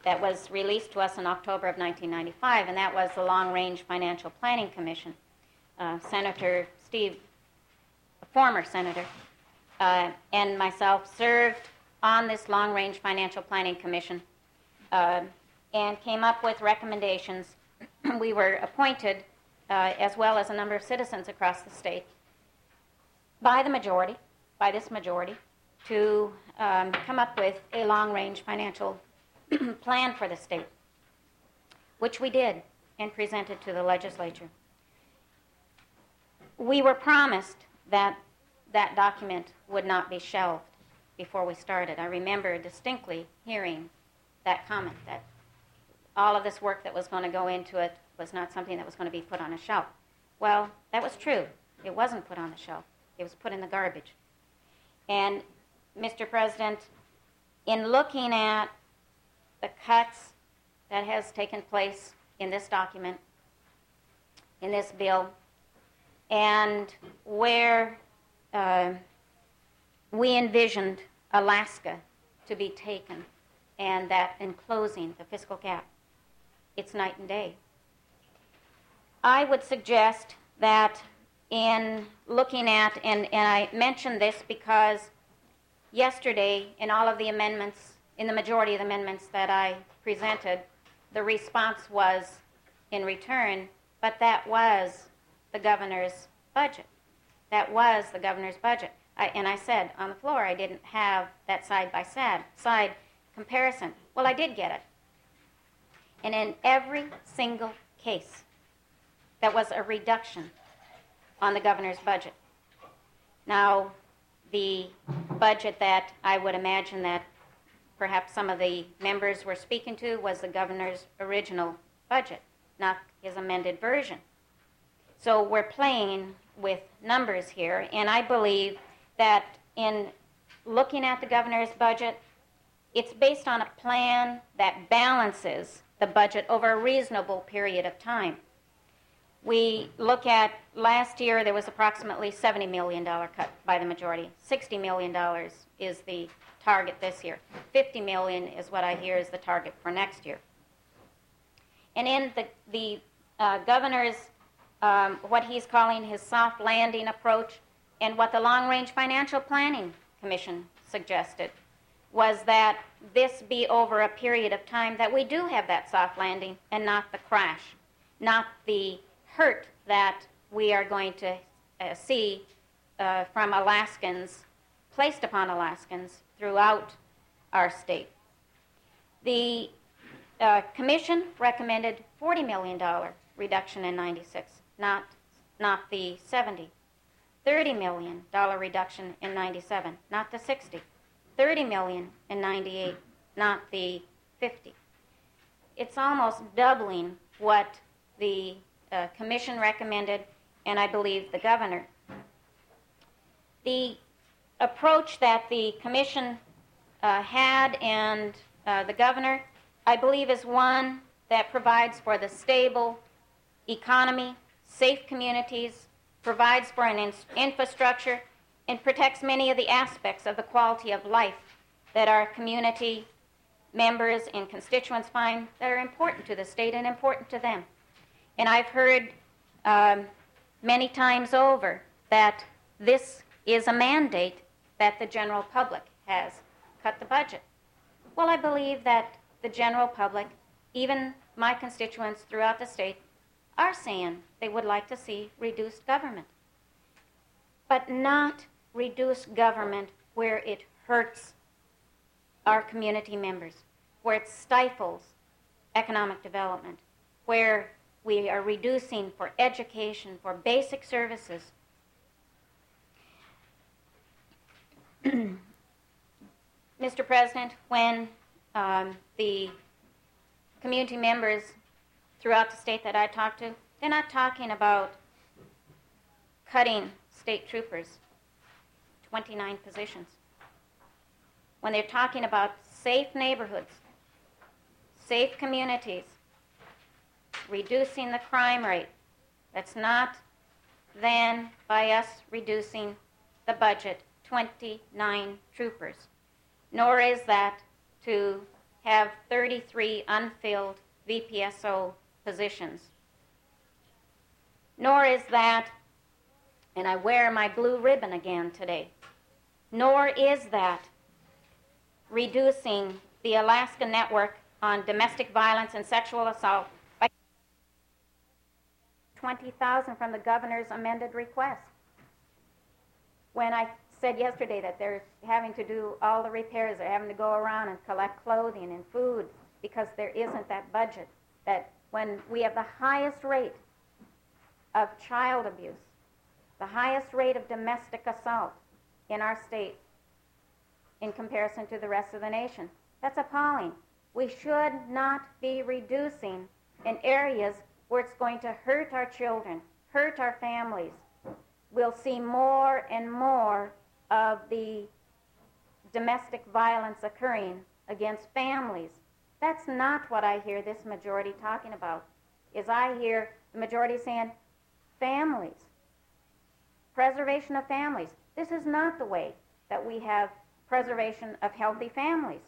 that was released to us in October of 1995, and that was the Long Range Financial Planning Commission. Senator Steve, a former senator, and myself served on this Long Range Financial Planning Commission and came up with recommendations. We were appointed, as well as a number of citizens across the state, by this majority, to come up with a long-range financial plan for the state, which we did and presented to the legislature. We were promised that that document would not be shelved before we started. I remember distinctly hearing that comment, that all of this work that was going to go into it was not something that was going to be put on a shelf. Well, that was true. It wasn't put on the shelf. It was put in the garbage. And, Mr. President, in looking at the cuts that has taken place in this document, in this bill, and where we envisioned Alaska to be taken, and that enclosing the fiscal gap, it's night and day. I would suggest that in looking at, and I mention this because yesterday in all of the amendments, in the majority of the amendments that I presented, the response was in return, but that was the governor's budget. That was the governor's budget. And I said on the floor I didn't have that side-by-side comparison. Well, I did get it. And in every single case, that was a reduction on the governor's budget. Now, the budget that I would imagine that perhaps some of the members were speaking to was the governor's original budget, not his amended version. So we're playing with numbers here, and I believe that in looking at the governor's budget, it's based on a plan that balances the budget over a reasonable period of time. We look at last year, there was approximately $70 million cut by the majority. $60 million is the target this year. $50 million is what I hear is the target for next year. And in the governor's, what he's calling his soft landing approach, and what the Long Range Financial Planning Commission suggested, was that this be over a period of time that we do have that soft landing and not the crash, not the hurt that we are going to see from Alaskans, placed upon Alaskans throughout our state. The commission recommended $40 million reduction in 96, not the 70. $30 million reduction in 97, not the 60. $30 million in 98, not the 50. It's almost doubling what the commission recommended, and I believe the governor. The approach that the commission had and the governor, I believe, is one that provides for the stable economy, safe communities, provides for an infrastructure, and protects many of the aspects of the quality of life that our community members and constituents find that are important to the state and important to them. And I've heard many times over that this is a mandate that the general public has cut the budget. Well, I believe that the general public, even my constituents throughout the state, are saying they would like to see reduced government, but not reduced government where it hurts our community members, where it stifles economic development, where we are reducing for education, for basic services. Mr. President, when the community members throughout the state that I talk to, they're not talking about cutting state troopers, 29 positions. When they're talking about safe neighborhoods, safe communities, reducing the crime rate, that's not then by us reducing the budget 29 troopers, nor is that to have 33 unfilled VPSO positions. Nor is that, and I wear my blue ribbon again today, nor is that reducing the Alaska Network on Domestic Violence and Sexual Assault by $20,000 from the governor's amended request. When I said yesterday that they're having to do all the repairs, they're having to go around and collect clothing and food because there isn't that budget, that when we have the highest rate of child abuse, the highest rate of domestic assault in our state in comparison to the rest of the nation, that's appalling. We should not be reducing in areas where it's going to hurt our children, hurt our families. We'll see more and more of the domestic violence occurring against families. That's not what I hear this majority talking about. Is I hear the majority saying families, preservation of families. This is not the way that we have preservation of healthy families.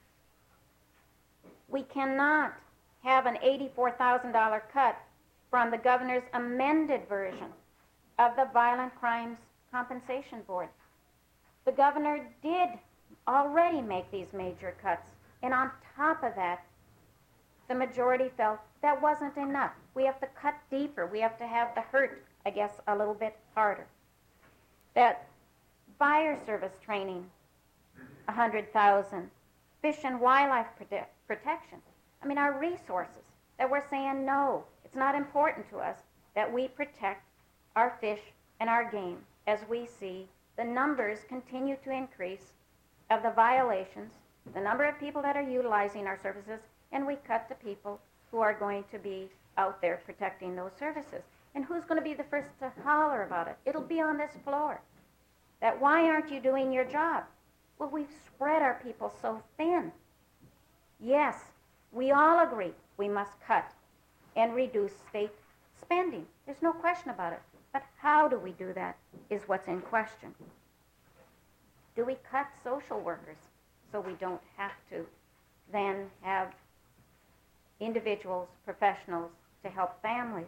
We cannot have an $84,000 cut from the governor's amended version of the Violent Crimes Compensation Board. The governor did already make these major cuts, and on top of that, the majority felt that wasn't enough. We have to cut deeper. We have to have the hurt, I guess, a little bit harder. That fire service training, $100,000. Fish and wildlife protection. I mean, our resources that we're saying, no, it's not important to us that we protect our fish and our game as we see the numbers continue to increase of the violations, the number of people that are utilizing our services, and we cut the people who are going to be out there protecting those services. And who's going to be the first to holler about it? It'll be on this floor. That why aren't you doing your job? Well, we've spread our people so thin. Yes, we all agree we must cut and reduce state spending. There's no question about it. But how do we do that is what's in question. Do we cut social workers so we don't have to then have individuals, professionals to help families?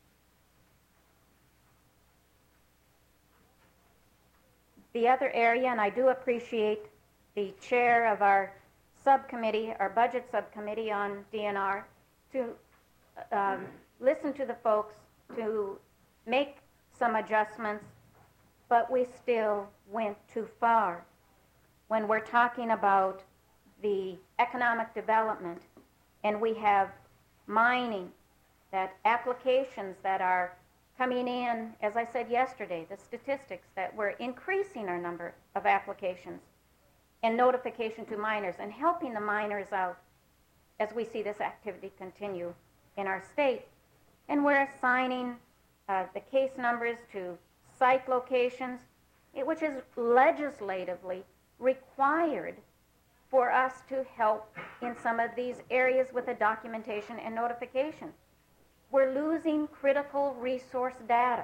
The other area, and I do appreciate the chair of our subcommittee, our budget subcommittee on DNR, to listen to the folks, to make some adjustments, but we still went too far. When we're talking about the economic development, and we have mining, that applications that are coming in, as I said yesterday, the statistics that we're increasing our number of applications and notification to miners and helping the miners out as we see this activity continue in our state. And we're assigning the case numbers to site locations, which is legislatively required for us to help in some of these areas with the documentation and notification. We're losing critical resource data.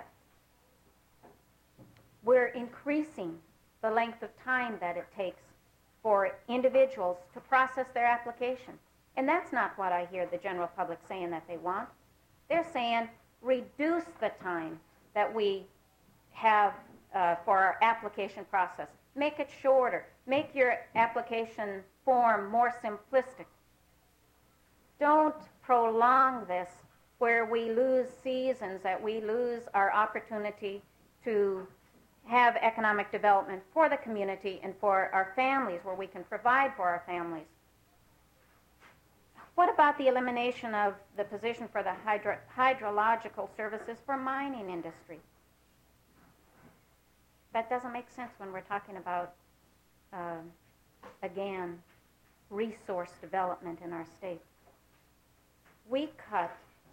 We're increasing the length of time that it takes for individuals to process their application. And that's not what I hear the general public saying that they want. They're saying reduce the time that we have for our application process. Make it shorter. Make your application form more simplistic. Don't prolong this where we lose seasons, that we lose our opportunity to have economic development for the community and for our families, where we can provide for our families. What about the elimination of the position for the hydrological services for mining industry? That doesn't make sense when we're talking about, again, resource development in our state. We cut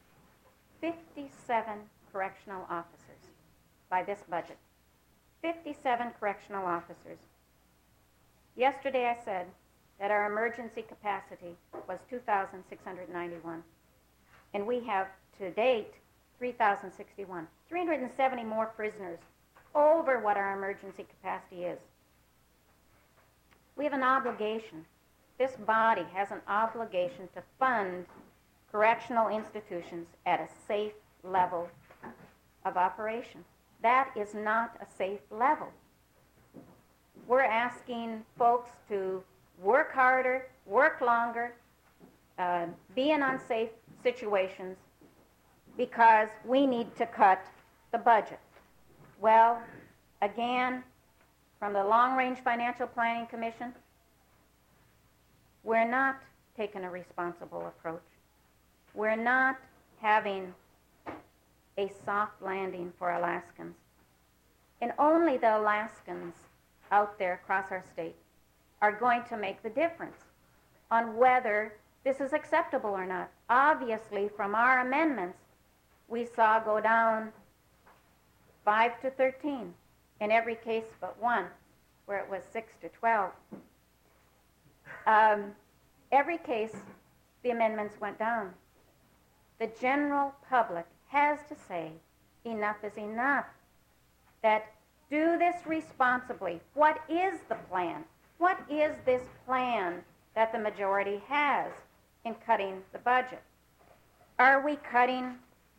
57 correctional officers by this budget. 57 correctional officers. Yesterday I said that our emergency capacity was 2,691. And we have, to date, 3,061. 370 more prisoners over what our emergency capacity is. We have an obligation. this body has an obligation to fund correctional institutions at a safe level of operation. That is not a safe level. We're asking folks to work harder, work longer, be in unsafe situations because we need to cut the budget. Well, again, from the Long Range Financial Planning Commission, we're not taking a responsible approach. We're not having a soft landing for Alaskans. And only the Alaskans out there across our state are going to make the difference on whether this is acceptable or not. Obviously, from our amendments, we saw go down 5 to 13 in every case but one, where it was 6 to 12. Every case, the amendments went down. The general public has to say, enough is enough. That do this responsibly. What is the plan? What is this plan that the majority has in cutting the budget? Are we cutting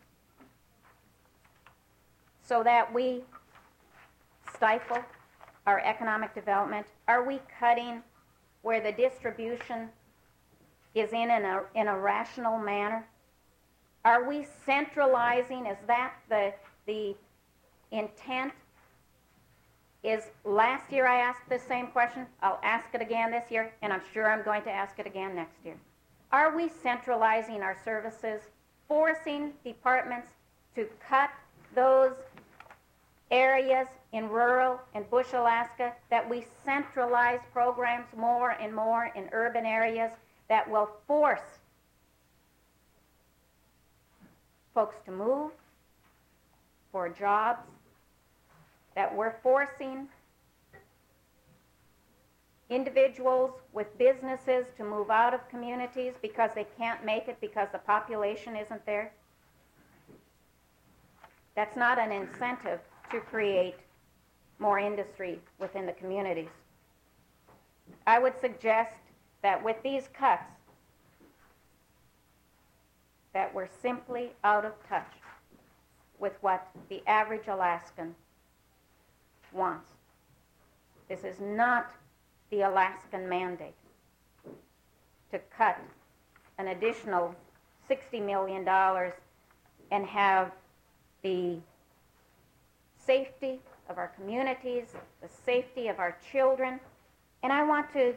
so that we stifle our economic development? Are we cutting where the distribution is in a rational manner? Are we centralizing? Is that the intent? Is last year I asked the same question. I'll ask it again this year, and I'm sure I'm going to ask it again next year. Are we centralizing our services, forcing departments to cut those areas in rural and bush Alaska, that we centralize programs more and more in urban areas that will force folks to move for jobs, that we're forcing individuals with businesses to move out of communities because they can't make it because the population isn't there? That's not an incentive to create more industry within the communities. I would suggest that with these cuts, that we're simply out of touch with what the average Alaskan wants. This is not the Alaskan mandate to cut an additional $60 million and have the safety of our communities, the safety of our children. And I want to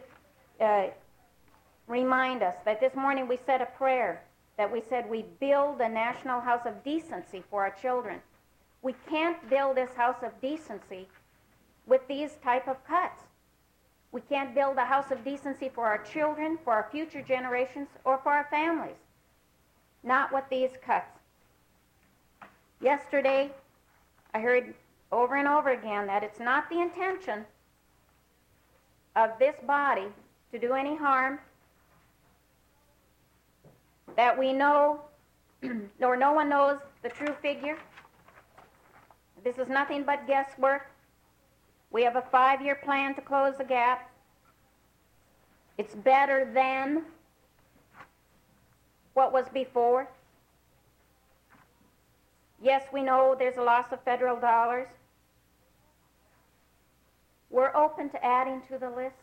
remind us that this morning we said a prayer, that we said we build a national house of decency for our children. We can't build this house of decency with these type of cuts. We can't build a house of decency for our children, for our future generations, or for our families. Not with these cuts. Yesterday, I heard over and over again that it's not the intention of this body to do any harm, that we know, or no one knows the true figure. This is nothing but guesswork. We have a 5-year plan to close the gap. It's better than what was before. Yes, we know there's a loss of federal dollars. We're open to adding to the list.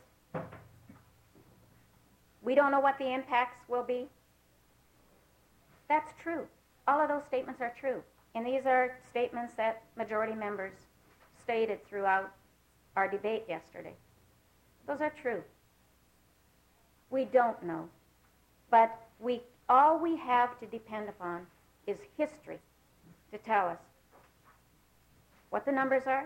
We don't know what the impacts will be. That's true. All of those statements are true. And these are statements that majority members stated throughout our debate yesterday. Those are true. We don't know. But all we have to depend upon is history to tell us what the numbers are.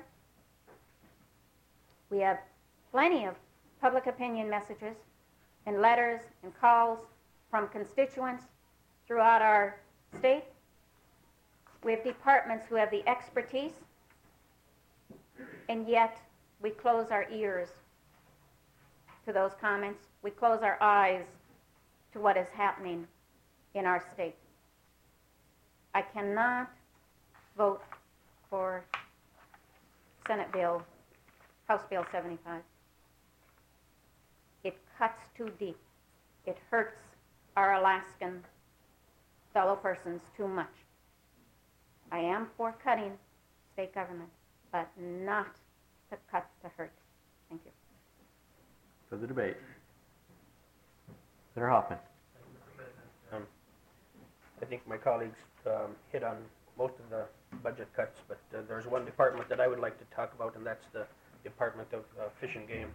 We have plenty of public opinion messages and letters and calls from constituents throughout our state. We have departments who have the expertise, and yet we close our ears to those comments. We close our eyes to what is happening in our state. I cannot vote for Senate House Bill 75. It cuts too deep. it hurts our Alaskan fellow persons too much. I am for cutting state government, but not to cut to hurt. Thank you. For the debate. Senator Hoffman. I think my colleagues hit on most of the budget cuts, but there's one department that I would like to talk about, and that's the Department of Fish and Game.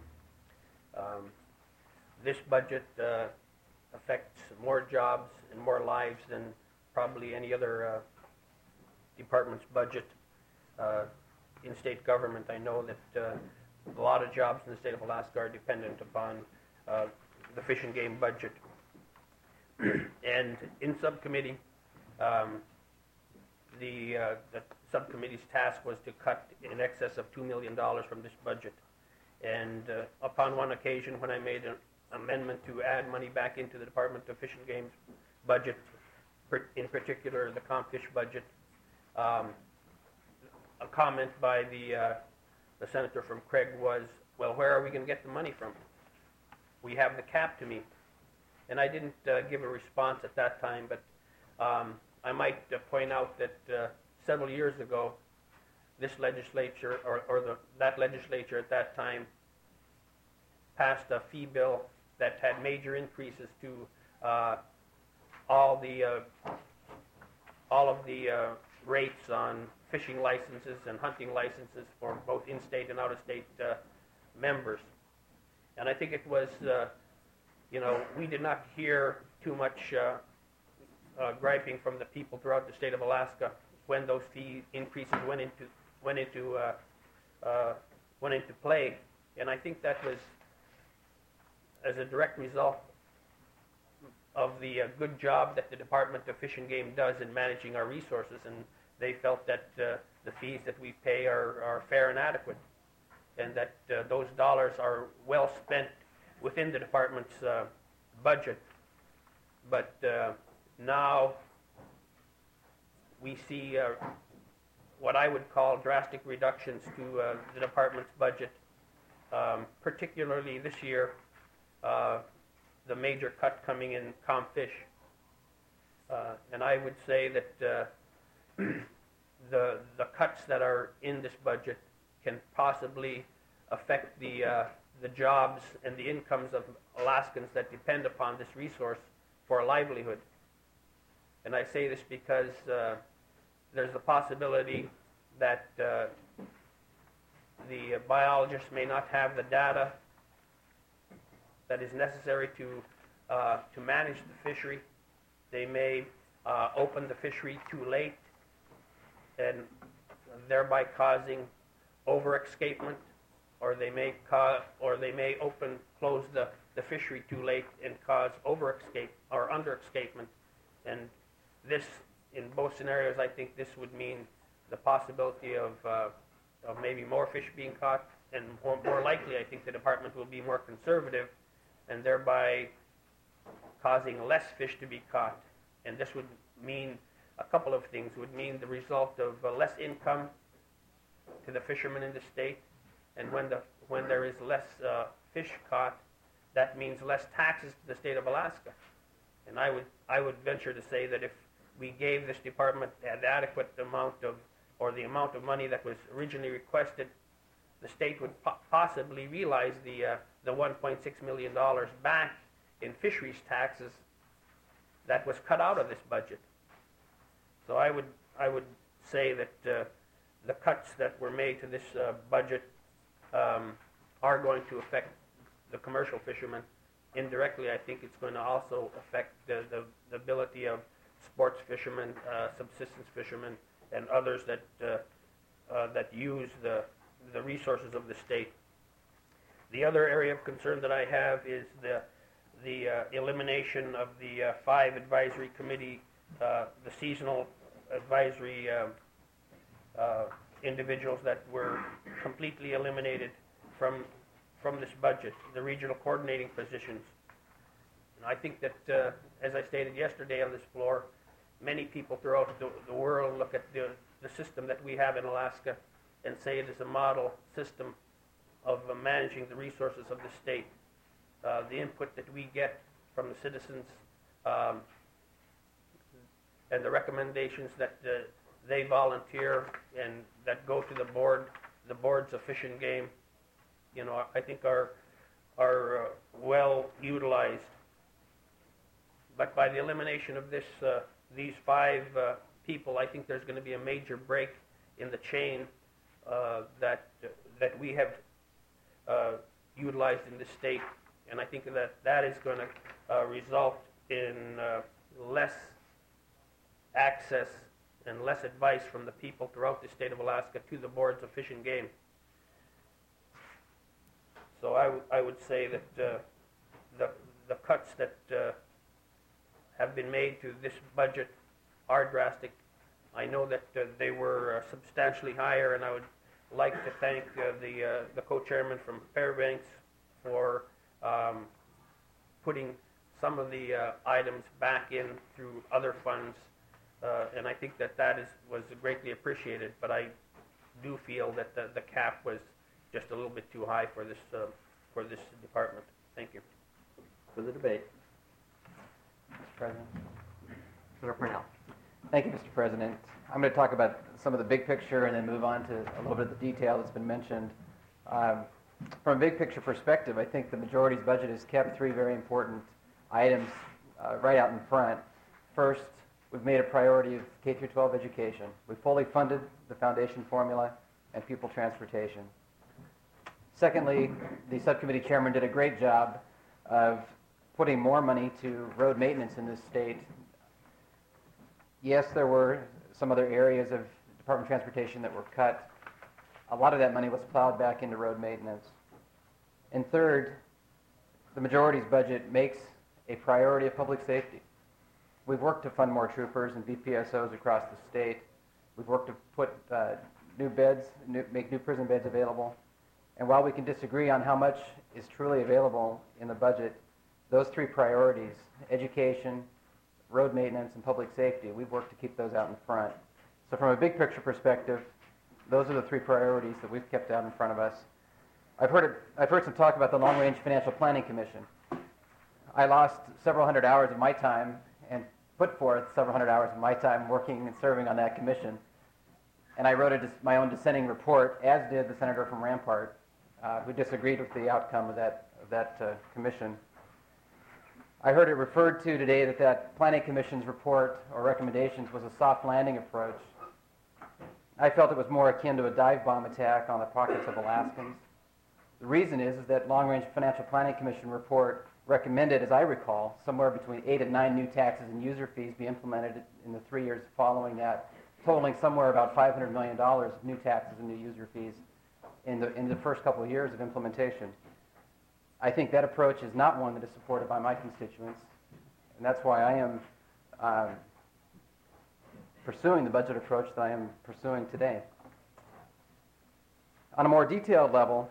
This budget affects more jobs and more lives than probably any other department's budget in state government. I know that a lot of jobs in the state of Alaska are dependent upon the Fish and Game budget. And in subcommittee, the subcommittee's task was to cut in excess of $2 million from this budget. And upon one occasion, when I made an amendment to add money back into the Department of Fish and Game's budget, in particular the Comfish budget, a comment by the senator from Craig was, well, where are we going to get the money from? We have the cap to meet. And I didn't give a response at that time, but I might point out that several years ago, this legislature, that legislature at that time, passed a fee bill that had major increases to all of the rates on fishing licenses and hunting licenses for both in-state and out-of-state members. And I think it was, we did not hear too much griping from the people throughout the state of Alaska when those fee increases went into play. And I think that was as a direct result of the good job that the Department of Fish and Game does in managing our resources, and they felt that the fees that we pay are fair and adequate, and that those dollars are well spent within the department's budget. But now we see what I would call drastic reductions to the department's budget, particularly this year, the major cut coming in Comfish. And I would say that the cuts that are in this budget can possibly affect the jobs and the incomes of Alaskans that depend upon this resource for a livelihood. And I say this because there's the possibility that the biologists may not have the data that is necessary to manage the fishery. They may open the fishery too late, and thereby causing over-escapement, or they may close the fishery too late and cause over-escape or under-escapement. And this, in both scenarios, I think this would mean the possibility of maybe more fish being caught, and more likely, I think the department will be more conservative, and thereby causing less fish to be caught. And this would mean a couple of things. It would mean the result of less income to the fishermen in the state, and when there is less fish caught, that means less taxes to the state of Alaska. And I would venture to say that if we gave this department an adequate amount of, or the amount of money that was originally requested, the state would possibly realize the $1.6 million back in fisheries taxes that was cut out of this budget. So I would say that the cuts that were made to this budget are going to affect the commercial fishermen. Indirectly, I think it's going to also affect the ability of sports fishermen, subsistence fishermen, and others that use the resources of the state. The other area of concern that I have is the elimination of the 5 advisory committee, the seasonal advisory individuals that were completely eliminated from this budget, the regional coordinating positions. And I think that, as I stated yesterday on this floor, many people throughout the world look at the system that we have in Alaska and say it is a model system of managing the resources of the state. The input that we get from the citizens, and the recommendations that they volunteer and that go to the board's efficient game, I think are well utilized. But by the elimination of these 5 people, I think there's going to be a major break in the chain that we have utilized in the state, and I think that is going to result in less access and less advice from the people throughout the state of Alaska to the board's efficient game. So I would say that the cuts that have been made to this budget are drastic. I know that they were substantially higher, and I would like to thank the co-chairman from Fairbanks for putting some of the items back in through other funds, and I think that was greatly appreciated. But I do feel that the cap was just a little bit too high for this department. Thank you. For the debate. Mr. President. Senator Purnell. Thank you, Mr. President. I'm going to talk about some of the big picture and then move on to a little bit of the detail that's been mentioned. From a big picture perspective, I think the majority's budget has kept 3 very important items right out in front. First, we've made a priority of K-12 education. We've fully funded the foundation formula and pupil transportation. Secondly, the subcommittee chairman did a great job of putting more money to road maintenance in this state. Yes, there were some other areas of Department of Transportation that were cut. A lot of that money was plowed back into road maintenance. And third, the majority's budget makes a priority of public safety. We've worked to fund more troopers and VPSOs across the state. We've worked to put new beds, make new prison beds available. And while we can disagree on how much is truly available in the budget, those 3 priorities, education, road maintenance, and public safety, we've worked to keep those out in front. So from a big picture perspective, those are the 3 priorities that we've kept out in front of us. I've heard some talk about the Long Range Financial Planning Commission. I lost several hundred hours of my time and put forth several hundred hours of my time working and serving on that commission. And I wrote my own dissenting report, as did the senator from Rampart, who disagreed with the outcome of that commission. I heard it referred to today that Planning Commission's report or recommendations was a soft landing approach. I felt it was more akin to a dive bomb attack on the pockets of Alaskans. The reason is that Long Range Financial Planning Commission report recommended, as I recall, somewhere between 8 and 9 new taxes and user fees be implemented in the 3 years following that, totaling somewhere about $500 million of new taxes and new user fees in the first couple of years of implementation. I think that approach is not one that is supported by my constituents, and that's why I am pursuing the budget approach that I am pursuing today. On a more detailed level,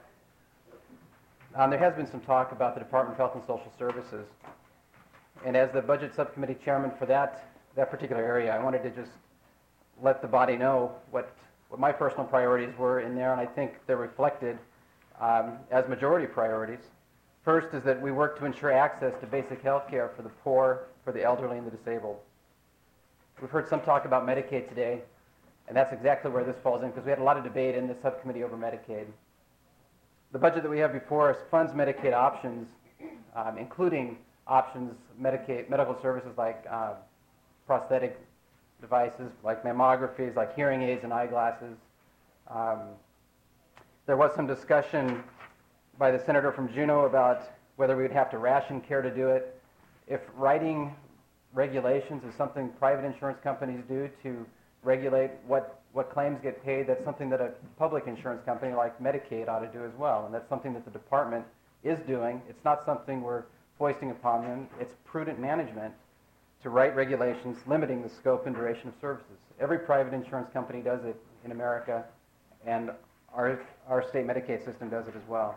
there has been some talk about the Department of Health and Social Services, and as the Budget Subcommittee Chairman for that particular area, I wanted to just let the body know what my personal priorities were in there, and I think they're reflected as majority priorities. First is that we work to ensure access to basic health care for the poor, for the elderly, and the disabled. We've heard some talk about Medicaid today, and that's exactly where this falls in, because we had a lot of debate in the subcommittee over Medicaid. The budget that we have before us funds Medicaid options, including options, medical services like prosthetic devices, like mammographies, like hearing aids and eyeglasses. There was some discussion by the senator from Juneau about whether we would have to ration care to do it. If writing regulations is something private insurance companies do to regulate what claims get paid, that's something that a public insurance company like Medicaid ought to do as well, and that's something that the department is doing. It's not something we're foisting upon them. It's prudent management to write regulations limiting the scope and duration of services. Every private insurance company does it in America, and our state Medicaid system does it as well.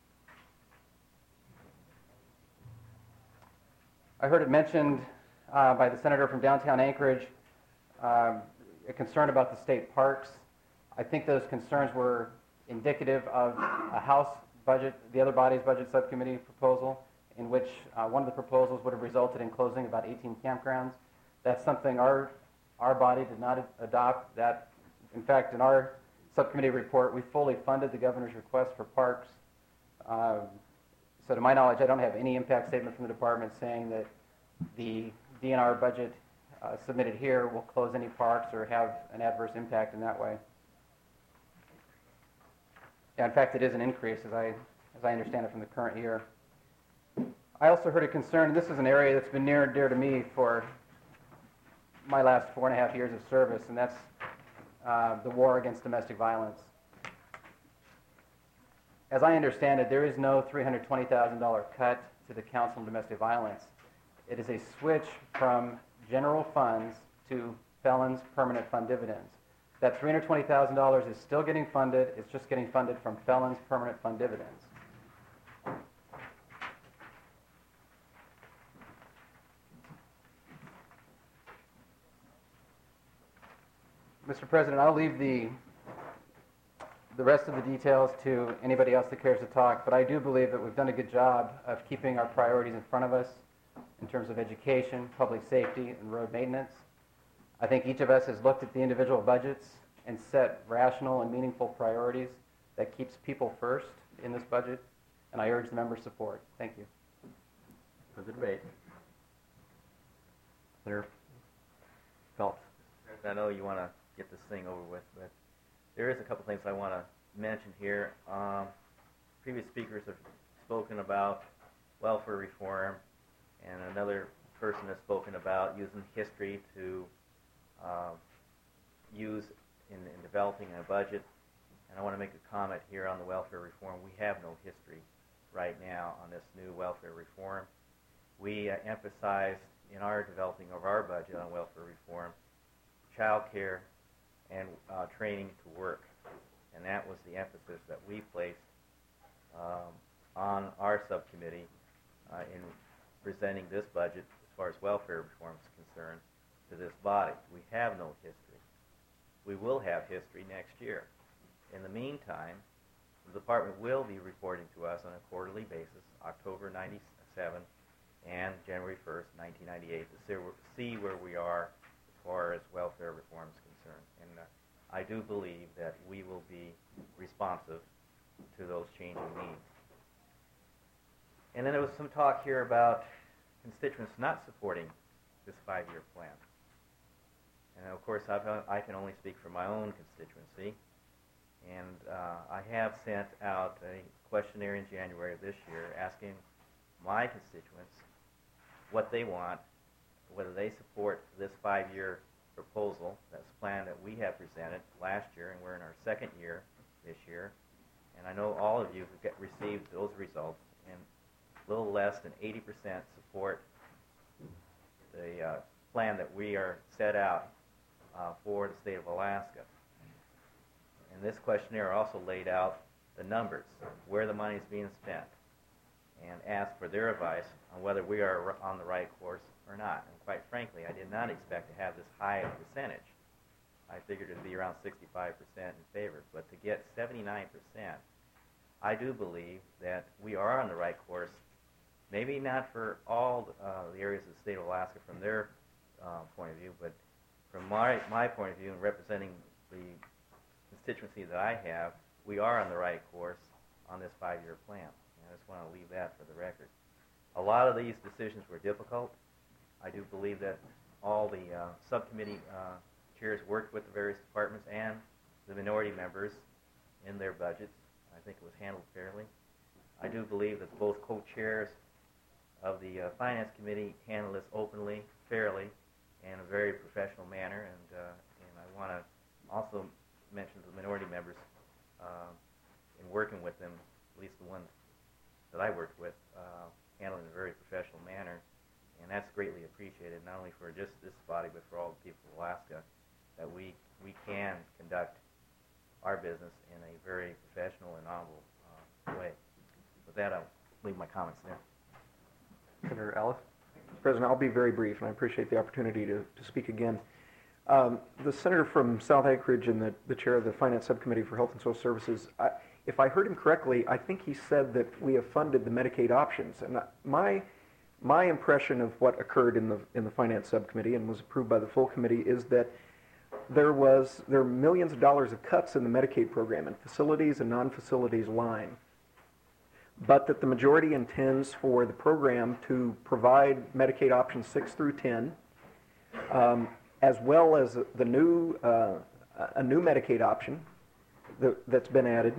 I heard it mentioned by the senator from downtown Anchorage, a concern about the state parks. I think those concerns were indicative of a House budget, the other body's budget subcommittee proposal, in which one of the proposals would have resulted in closing about 18 campgrounds. That's something our body did not adopt. That, in fact, in our subcommittee report, we fully funded the governor's request for parks. So to my knowledge, I don't have any impact statement from the department saying that the DNR budget submitted here will close any parks or have an adverse impact in that way. Yeah, in fact, it is an increase, as I understand it, from the current year. I also heard a concern, and this is an area that's been near and dear to me for my last 4.5 years of service, and that's the war against domestic violence. As I understand it, there is no $320,000 cut to the Council on Domestic Violence. It is a switch from general funds to felons' permanent fund dividends. That $320,000 is still getting funded. It's just getting funded from felons' permanent fund dividends. Mr. President, I'll leave the rest of the details to anybody else that cares to talk, but I do believe that we've done a good job of keeping our priorities in front of us in terms of education, public safety, and road maintenance. I think each of us has looked at the individual budgets and set rational and meaningful priorities that keeps people first in this budget, and I urge the members' support. Thank you. For the debate. Senator Phelps. I know you want to get this thing over with, but there is a couple things I want to mention here. Previous speakers have spoken about welfare reform, and another person has spoken about using history to use in developing a budget. And I want to make a comment here on the welfare reform. We have no history right now on this new welfare reform. We emphasized in our developing of our budget on welfare reform child care and training to work. And that was the emphasis that we placed on our subcommittee in presenting this budget as far as welfare reform is concerned to this body. We have no history. We will have history next year. In the meantime, the department will be reporting to us on a quarterly basis, October 97 and January 1st, 1998, to see where we are as far as welfare reform is concerned. And I do believe that we will be responsive to those changing needs. And then there was some talk here about constituents not supporting this 5-year plan. And of course, I can only speak for my own constituency. And I have sent out a questionnaire in January of this year asking my constituents what they want, whether they support this 5-year proposal, that's a plan that we have presented last year, and we're in our second year this year. And I know all of you have received those results, and a little less than 80% support the plan that we are set out for the state of Alaska. And this questionnaire also laid out the numbers, where the money is being spent, and asked for their advice on whether we are on the right course or not. And quite frankly, I did not expect to have this high a percentage. I figured it would be around 65% in favor. But to get 79%, I do believe that we are on the right course. Maybe not for all the areas of the state of Alaska from their point of view, but from my point of view, and representing the constituency that I have, we are on the right course on this 5-year plan. And I just want to leave that for the record. A lot of these decisions were difficult. I do believe that all the subcommittee chairs worked with the various departments and the minority members in their budgets. I think it was handled fairly. I do believe that both co-chairs of the Finance Committee handled this openly, fairly, in a very professional manner. And I want to also mention the minority members in working with them, at least the ones that I worked with, handling in a very professional manner. And that's greatly appreciated, not only for just this body, but for all the people of Alaska, that we can conduct our business in a very professional and honorable way. With that, I'll leave my comments there. Senator Ellis? Mr. President, I'll be very brief, and I appreciate the opportunity to speak again. The senator from South Anchorage and the chair of the Finance Subcommittee for Health and Social Services, if I heard him correctly, I think he said that we have funded the Medicaid options. And my impression of what occurred in the Finance Subcommittee and was approved by the full committee is that there are millions of dollars of cuts in the Medicaid program in facilities and non-facilities line, but that the majority intends for the program to provide Medicaid options 6 through 10, as well as a new Medicaid option that's been added,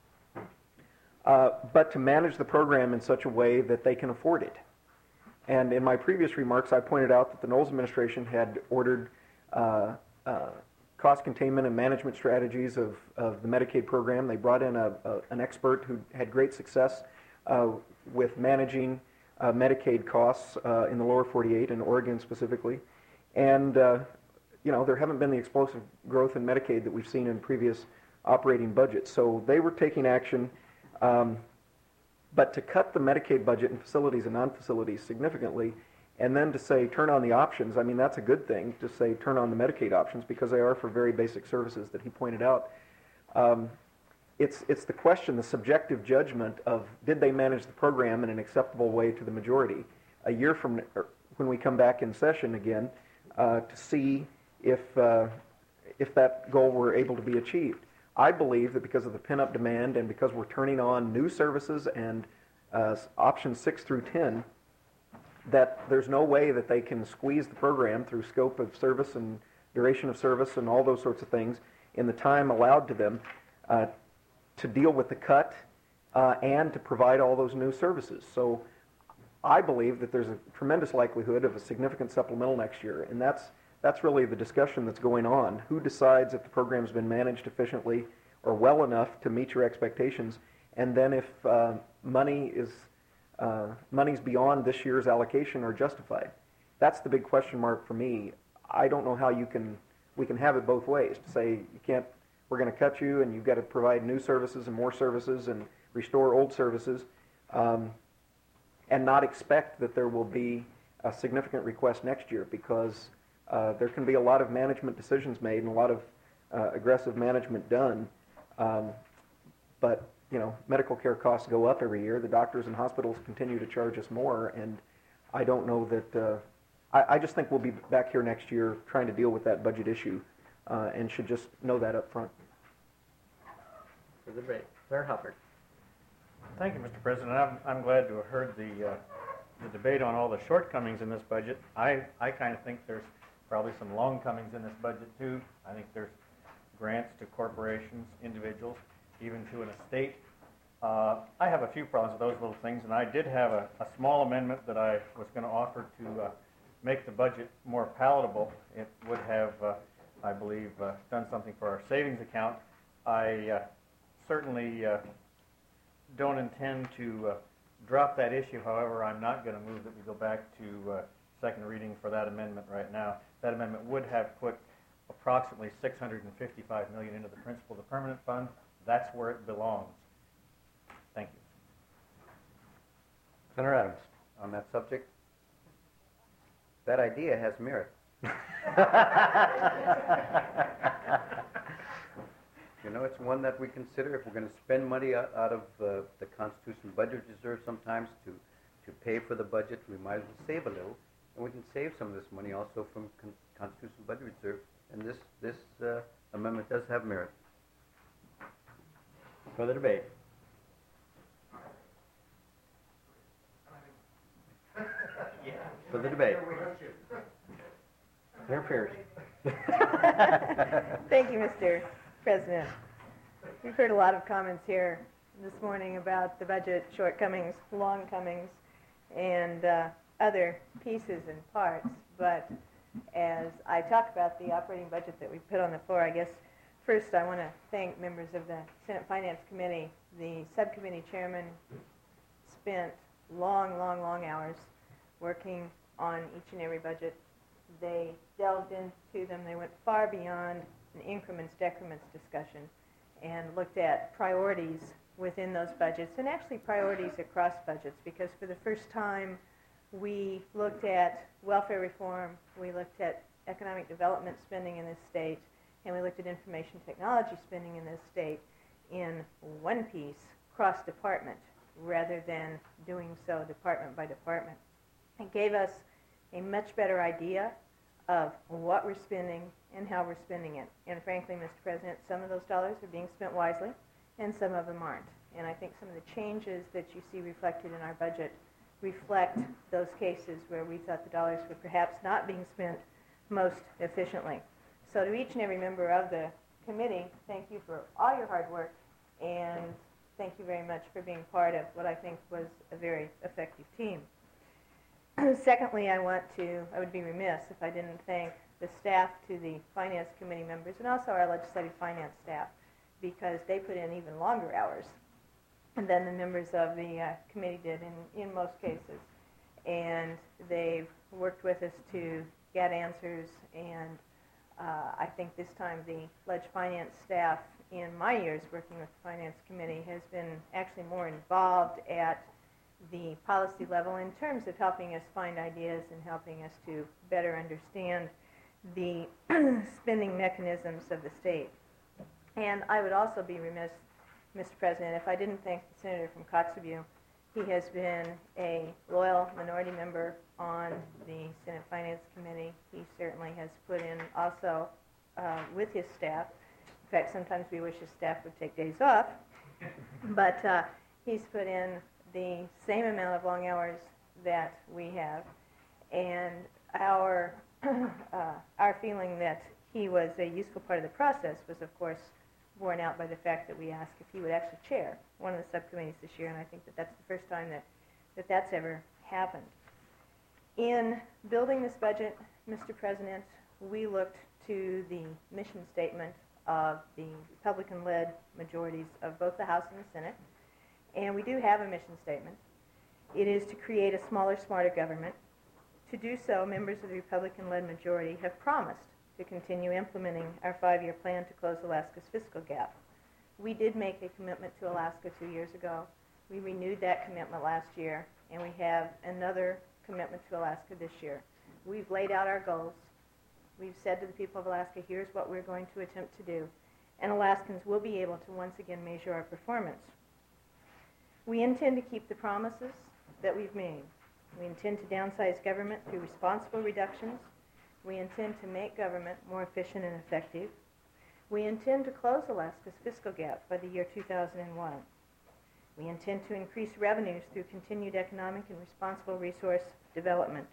but to manage the program in such a way that they can afford it. And in my previous remarks, I pointed out that the Knowles administration had ordered cost containment and management strategies of the Medicaid program. They brought in an expert who had great success with managing Medicaid costs in the lower 48, in Oregon specifically. And, there haven't been the explosive growth in Medicaid that we've seen in previous operating budgets. So they were taking action. But to cut the Medicaid budget in facilities and non-facilities significantly, and then to say turn on the options, I mean, that's a good thing to say turn on the Medicaid options because they are for very basic services that he pointed out. It's the question, the subjective judgment of did they manage the program in an acceptable way to the majority a year from when we come back in session again to see if that goal were able to be achieved. I believe that because of the pent-up demand and because we're turning on new services and options 6 through 10, that there's no way that they can squeeze the program through scope of service and duration of service and all those sorts of things in the time allowed to them to deal with the cut and to provide all those new services. So I believe that there's a tremendous likelihood of a significant supplemental next year, and that's really the discussion that's going on. Who decides if the program's been managed efficiently or well enough to meet your expectations, and then if money's beyond this year's allocation or justified. That's the big question mark for me. I don't know how we can have it both ways, to say we're going to cut you and you've got to provide new services and more services and restore old services, and not expect that there will be a significant request next year, because there can be a lot of management decisions made and a lot of aggressive management done. But medical care costs go up every year. The doctors and hospitals continue to charge us more, and I don't know that. I just think we'll be back here next year trying to deal with that budget issue, and should just know that up front. For the break, Claire Hubbard. Thank you, Mr. President. I'm glad to have heard the debate on all the shortcomings in this budget. I kind of think there's probably some longcomings in this budget too. I think there's grants to corporations, individuals, even to an estate. I have a few problems with those little things, and I did have a small amendment that I was going to offer to make the budget more palatable. It would have, I believe, done something for our savings account. I certainly don't intend to drop that issue. However, I'm not going to move that we go back to second reading for that amendment right now. That amendment would have put approximately $655 million into the principal of the permanent fund. That's where it belongs. Thank you. Senator Adams, on that subject, that idea has merit. It's one that we consider if we're going to spend money out of the Constitution Budget Reserve sometimes to pay for the budget. We might as well save a little, and we can save some of this money also from Constitution Budget Reserve. And this amendment does have merit. For the debate. For the debate. Mayor Pierce. Thank you, Mr. President. We've heard a lot of comments here this morning about the budget shortcomings, longcomings, and other pieces and parts. But as I talk about the operating budget that we put on the floor, I guess first I want to thank members of the Senate Finance Committee. The subcommittee chairman spent long hours working on each and every budget. They delved into them. They went far beyond an increments, decrements discussion and looked at priorities within those budgets, and actually priorities across budgets, because for the first time we looked at welfare reform, we looked at economic development spending in this state, and we looked at information technology spending in this state. in one piece cross-department rather than doing so department by department. It gave us a much better idea of what we're spending and how we're spending it. And frankly, Mr. President, some of those dollars are being spent wisely and some of them aren't. And I think some of the changes that you see reflected in our budget reflect those cases where we thought the dollars were perhaps not being spent most efficiently. So to each and every member of the committee, thank you for all your hard work, and thank you very much for being part of what I think was a very effective team. Secondly, I would be remiss if I didn't thank the staff to the Finance Committee members and also our legislative finance staff, because they put in even longer hours than the members of the committee did in most cases. And they've worked with us to get answers, and I think this time the Ledge Finance staff in my years working with the Finance Committee has been actually more involved at the policy level in terms of helping us find ideas and helping us to better understand the spending mechanisms of the state. And I would also be remiss, Mr. President, if I didn't thank the senator from Kotzebue. He has been a loyal minority member on the Senate Finance Committee. He certainly has put in also with his staff. In fact, sometimes we wish his staff would take days off. But he's put in the same amount of long hours that we have. And our feeling that he was a useful part of the process was, of course, borne out by the fact that we asked if he would actually chair one of the subcommittees this year, and I think that that's the first time that that's ever happened. In building this budget, Mr. President, we looked to the mission statement of the Republican-led majorities of both the House and the Senate, and we do have a mission statement. It is to create a smaller, smarter government. To do so, members of the Republican-led majority have promised to continue implementing our 5-year plan to close Alaska's fiscal gap. We did make a commitment to Alaska 2 years ago. We renewed that commitment last year, and we have another commitment to Alaska this year. We've laid out our goals. We've said to the people of Alaska, here's what we're going to attempt to do, and Alaskans will be able to once again measure our performance. We intend to keep the promises that we've made. We intend to downsize government through responsible reductions. We intend to make government more efficient and effective. We intend to close Alaska's fiscal gap by the year 2001. We intend to increase revenues through continued economic and responsible resource development.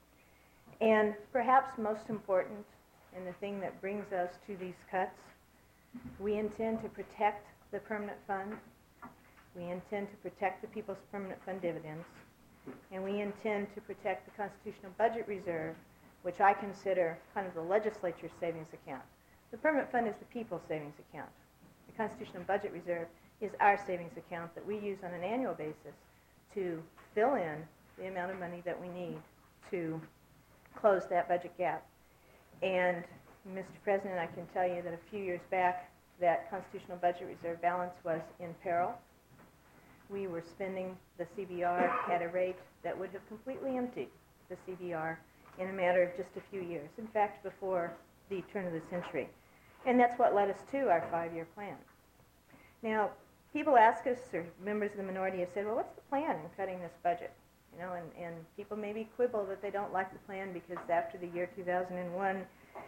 And perhaps most important, and the thing that brings us to these cuts, we intend to protect the permanent fund. We intend to protect the People's Permanent Fund dividends. And we intend to protect the Constitutional Budget Reserve, which I consider kind of the legislature's savings account. The permanent fund is the people's savings account. The Constitutional Budget Reserve is our savings account that we use on an annual basis to fill in the amount of money that we need to close that budget gap. And, Mr. President, I can tell you that a few years back, that Constitutional Budget Reserve balance was in peril. We were spending the CBR at a rate that would have completely emptied the CBR in a matter of just a few years. In fact, before the turn of the century. And that's what led us to our 5-year plan. Now, people ask us, or members of the minority have said, well, what's the plan in cutting this budget? You know, and people maybe quibble that they don't like the plan because after the year 2001,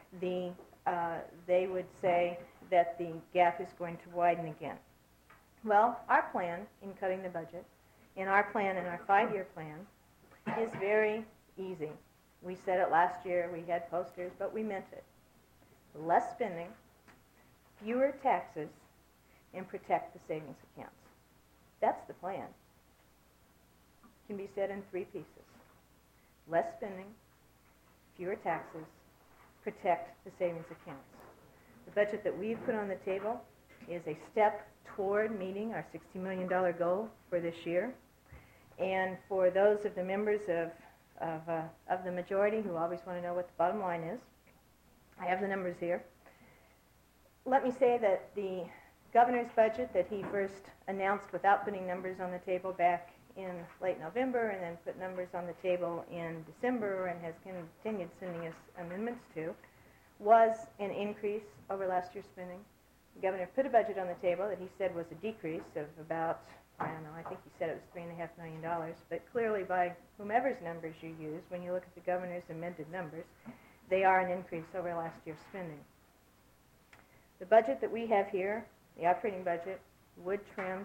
they would say that the gap is going to widen again. Well, our plan in cutting the budget, and our plan in our 5-year plan, is very easy. We said it last year, we had posters, but we meant it. Less spending, fewer taxes, and protect the savings accounts. That's the plan. It can be said in 3 pieces. Less spending, fewer taxes, protect the savings accounts. The budget that we've put on the table is a step toward meeting our $60 million goal for this year. And for those of the members of the majority who always want to know what the bottom line is, I have the numbers here. Let me say that the governor's budget that he first announced without putting numbers on the table back in late November and then put numbers on the table in December and has continued sending us amendments to, was an increase over last year's spending The governor put a budget on the table that he said was a decrease of about, I don't know, I think he said it was $3.5 million, but clearly by whomever's numbers you use, when you look at the governor's amended numbers, they are an increase over last year's spending. The budget that we have here, the operating budget, would trim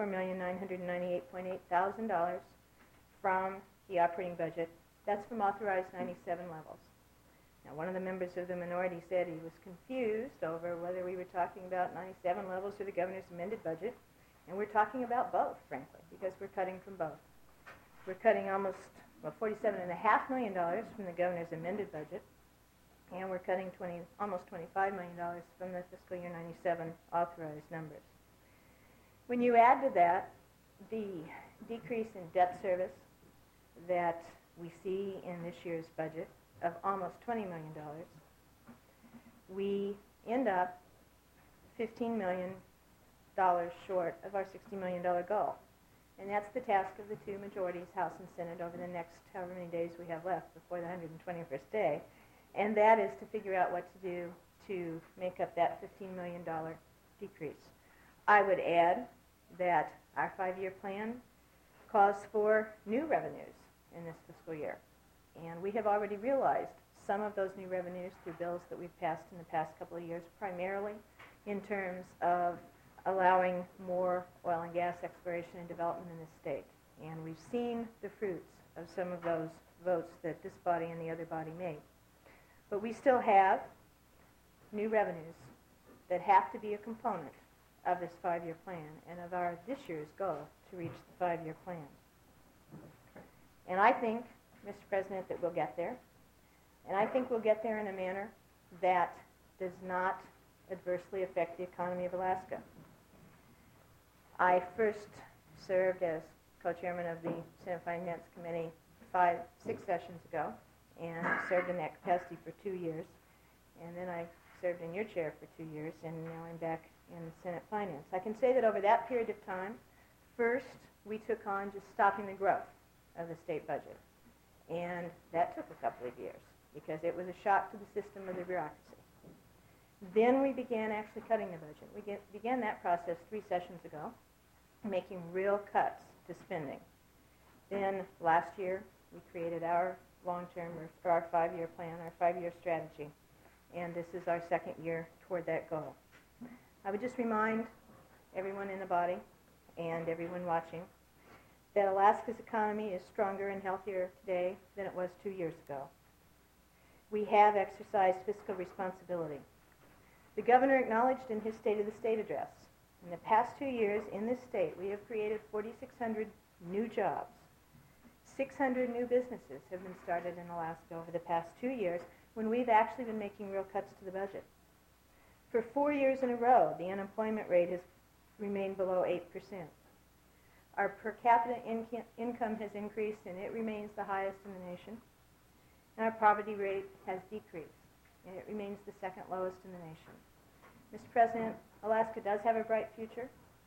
$24,998,800 from the operating budget. That's from authorized 97 levels. Now, one of the members of the minority said he was confused over whether we were talking about 97 levels or the governor's amended budget, and we're talking about both, frankly, because we're cutting from both. We're cutting almost, well, $47.5 million from the governor's amended budget, and we're cutting almost $25 million from the fiscal year 97 authorized numbers. When you add to that the decrease in debt service that we see in this year's budget of almost $20 million, we end up $15 million short of our $60 million goal. And that's the task of the two majorities, House and Senate, over the next however many days we have left before the 121st day. And that is to figure out what to do to make up that $15 million decrease. I would add that our 5-year plan calls for new revenues in this fiscal year. And we have already realized some of those new revenues through bills that we've passed in the past couple of years, primarily in terms of allowing more oil and gas exploration and development in this state. And we've seen the fruits of some of those votes that this body and the other body made. But we still have new revenues that have to be a component of this 5-year plan and of our this year's goal to reach the 5-year plan. And I think, Mr. President, that we'll get there. And I think we'll get there in a manner that does not adversely affect the economy of Alaska. I first served as co-chairman of the Senate Finance Committee 6 sessions ago, and served in that capacity for 2 years. And then I served in your chair for 2 years, and now I'm back in the Senate Finance. I can say that over that period of time, first, we took on just stopping the growth of the state budget. And that took a couple of years because it was a shock to the system of the bureaucracy. Then we began actually cutting the budget. We began that process 3 sessions ago, making real cuts to spending. Then last year, we created our long-term, or our 5-year plan, our 5-year strategy. And this is our 2nd year toward that goal. I would just remind everyone in the body and everyone watching that Alaska's economy is stronger and healthier today than it was 2 years ago. We have exercised fiscal responsibility. The governor acknowledged in his State of the State address, in the past 2 years in this state, we have created 4,600 new jobs. 600 new businesses have been started in Alaska over the past 2 years when we've actually been making real cuts to the budget. For 4 years in a row, the unemployment rate has remained below 8%. Our per capita income has increased, and it remains the highest in the nation. And our poverty rate has decreased, and it remains the 2nd lowest in the nation. Mr. President, Alaska does have a bright future.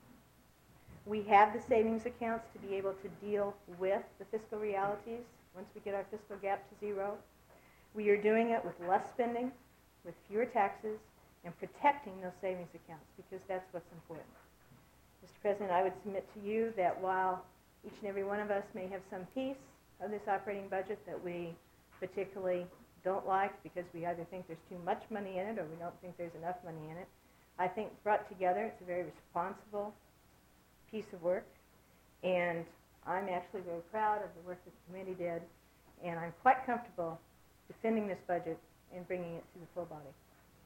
We have the savings accounts to be able to deal with the fiscal realities once we get our fiscal gap to 0. We are doing it with less spending, with fewer taxes, and protecting those savings accounts, because that's what's important. Mr. President, I would submit to you that while each and every one of us may have some piece of this operating budget that we particularly don't like because we either think there's too much money in it or we don't think there's enough money in it, I think brought together, it's a very responsible piece of work, and I'm actually very proud of the work that the committee did, and I'm quite comfortable defending this budget and bringing it to the full body.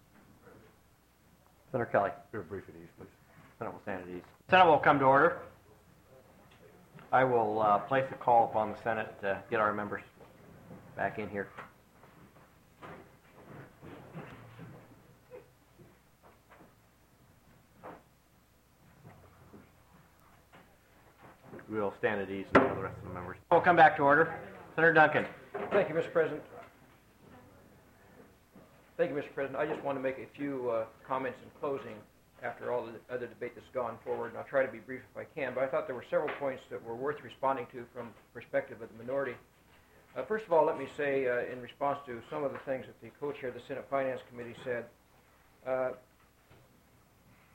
Senator Kelly. Very brief at ease, please. Senate will stand at ease. Senate will come to order. I will place a call upon the Senate to get our members back in here. We'll stand at ease until the rest of the members. We'll come back to order. Senator Duncan. Thank you, Mr. President. Thank you, Mr. President. I just want to make a few comments in closing after all the other debate that's gone forward, and I'll try to be brief if I can, but I thought there were several points that were worth responding to from the perspective of the minority. First of all, let me say, in response to some of the things that the co-chair of the Senate Finance Committee said,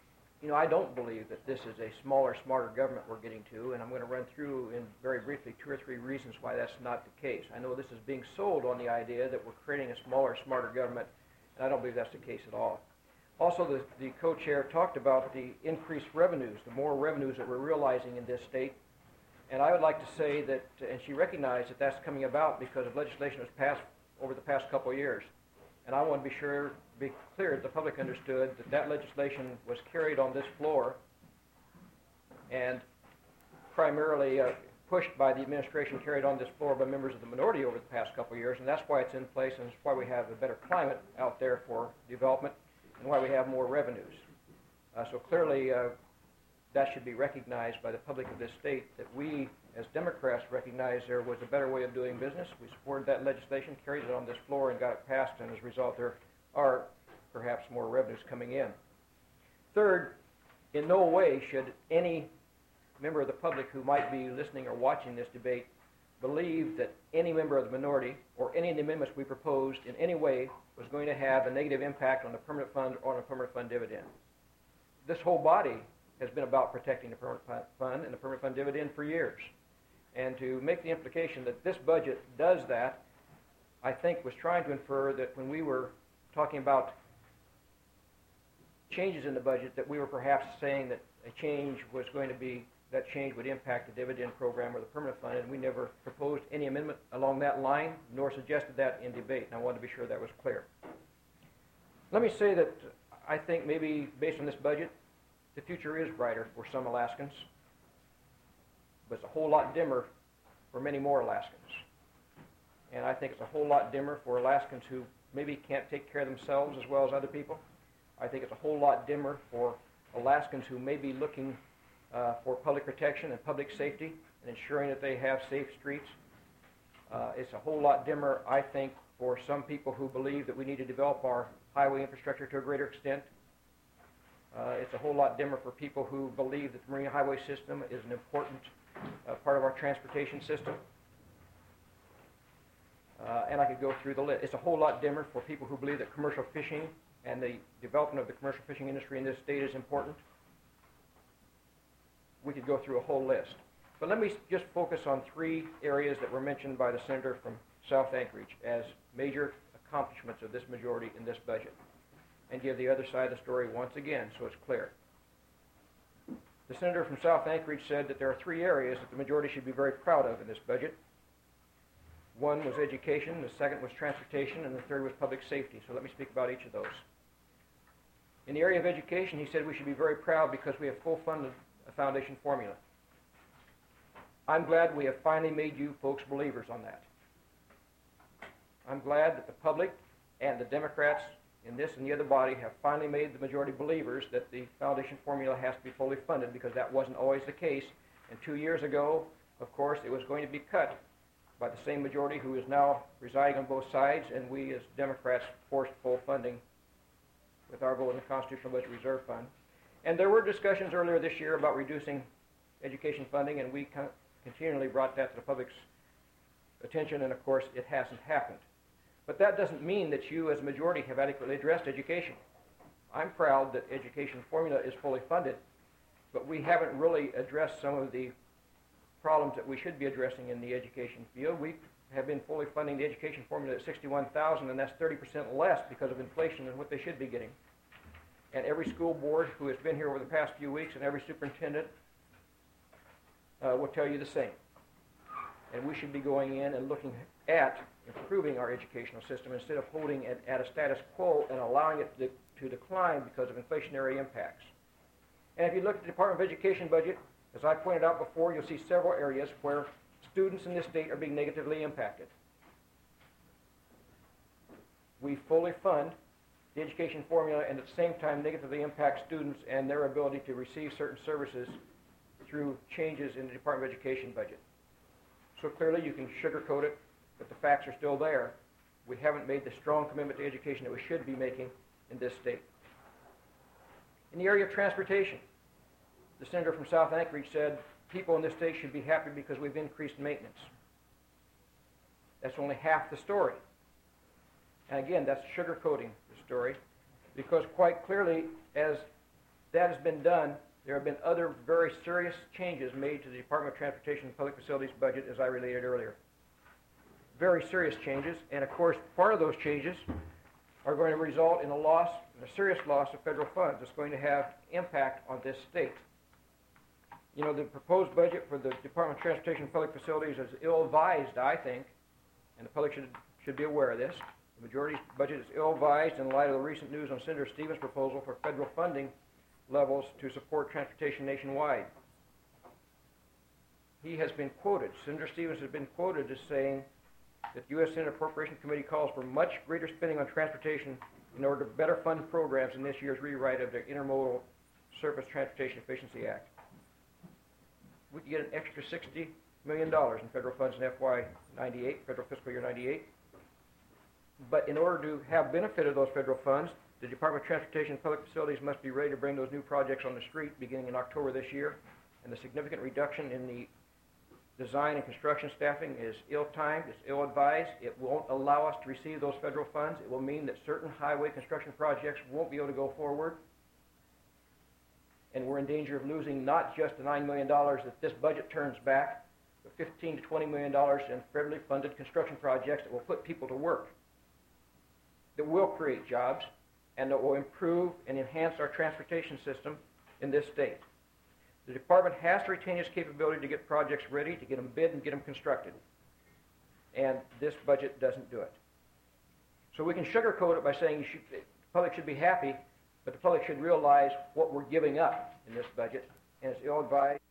I don't believe that this is a smaller, smarter government we're getting to, and I'm going to run through in very briefly 2 or 3 reasons why that's not the case. I know this is being sold on the idea that we're creating a smaller, smarter government, and I don't believe that's the case at all. Also, the co-chair talked about the increased revenues, the more revenues that we're realizing in this state, and I would like to say that, and she recognized that that's coming about because of legislation that was passed over the past couple of years. And I want to be clear that the public understood that that legislation was carried on this floor and primarily pushed by the administration, carried on this floor by members of the minority over the past couple of years, and that's why it's in place, and it's why we have a better climate out there for development and why we have more revenues. So clearly, that should be recognized by the public of this state, that we, as Democrats, recognize there was a better way of doing business. We supported that legislation, carried it on this floor, and got it passed, and as a result, there are perhaps more revenues coming in. Third, in no way should any member of the public who might be listening or watching this debate believe that any member of the minority or any of the amendments we proposed in any way was going to have a negative impact on the permanent fund or on a permanent fund dividend. This whole body has been about protecting the permanent fund and the permanent fund dividend for years. And to make the implication that this budget does that, I think was trying to infer that when we were talking about changes in the budget, that we were perhaps saying that a change was going to be, that change would impact the dividend program or the permanent fund, and we never proposed any amendment along that line, nor suggested that in debate, and I wanted to be sure that was clear. Let me say that I think maybe based on this budget, the future is brighter for some Alaskans, but it's a whole lot dimmer for many more Alaskans. And I think it's a whole lot dimmer for Alaskans who maybe can't take care of themselves as well as other people. I think it's a whole lot dimmer for Alaskans who may be looking for public protection and public safety and ensuring that they have safe streets. It's a whole lot dimmer, I think, for some people who believe that we need to develop our highway infrastructure to a greater extent. It's a whole lot dimmer for people who believe that the marine highway system is an important part of our transportation system. And I could go through the list. It's a whole lot dimmer for people who believe that commercial fishing and the development of the commercial fishing industry in this state is important. We could go through a whole list. But let me just focus on 3 areas that were mentioned by the senator from South Anchorage as major accomplishments of this majority in this budget, and give the other side of the story once again so it's clear. The senator from South Anchorage said that there are 3 areas that the majority should be very proud of in this budget. One was education, the second was transportation, and the third was public safety. So let me speak about each of those. In the area of education, he said we should be very proud because we have full funded a foundation formula. I'm glad we have finally made you folks believers on that. I'm glad that the public and the Democrats in this and the other body have finally made the majority believers that the foundation formula has to be fully funded, because that wasn't always the case. And 2 years ago, of course, it was going to be cut by the same majority who is now residing on both sides, and we as Democrats forced full funding with our vote in the Constitutional Budget Reserve Fund. And there were discussions earlier this year about reducing education funding, and we continually brought that to the public's attention, and of course it hasn't happened. But that doesn't mean that you as a majority have adequately addressed education. I'm proud that education formula is fully funded, but we haven't really addressed some of the problems that we should be addressing in the education field. We have been fully funding the education formula at $61,000, and that's 30% less because of inflation than what they should be getting. And every school board who has been here over the past few weeks and every superintendent will tell you the same. And we should be going in and looking at improving our educational system instead of holding it at a status quo and allowing it to decline because of inflationary impacts. And if you look at the Department of Education budget, as I pointed out before, you'll see several areas where students in this state are being negatively impacted. We fully fund the education formula and at the same time negatively impact students and their ability to receive certain services through changes in the Department of Education budget. So clearly you can sugarcoat it, but the facts are still there. We haven't made the strong commitment to education that we should be making in this state. In the area of transportation, the senator from South Anchorage said people in this state should be happy because we've increased maintenance. That's only half the story. And again, that's sugarcoating the story, because quite clearly, as that has been done, there have been other very serious changes made to the Department of Transportation and Public Facilities budget, as I related earlier. Very serious changes, and of course, part of those changes are going to result in a serious loss of federal funds. It's going to have impact on this state. You know, the proposed budget for the Department of Transportation and Public Facilities is ill-advised, I think, and the public should be aware of this. The majority's budget is ill-advised in light of the recent news on Senator Stevens' proposal for federal funding levels to support transportation nationwide. He has been quoted, Senator Stevens has been quoted as saying that the U.S. Senate Appropriation Committee calls for much greater spending on transportation in order to better fund programs in this year's rewrite of the Intermodal Surface Transportation Efficiency Act. We could get an extra $60 million in federal funds in FY98, federal fiscal year 98. But in order to have benefit of those federal funds, the Department of Transportation and Public Facilities must be ready to bring those new projects on the street beginning in October this year. And the significant reduction in the design and construction staffing is ill-timed, it's ill-advised. It won't allow us to receive those federal funds. It will mean that certain highway construction projects won't be able to go forward. And we're in danger of losing not just the $9 million that this budget turns back, but $15 to $20 million in federally funded construction projects that will put people to work, that will create jobs, and that will improve and enhance our transportation system in this state. The department has to retain its capability to get projects ready, to get them bid and get them constructed. And this budget doesn't do it. So we can sugarcoat it by saying the public should be happy, but the public should realize what we're giving up in this budget, and it's ill-advised.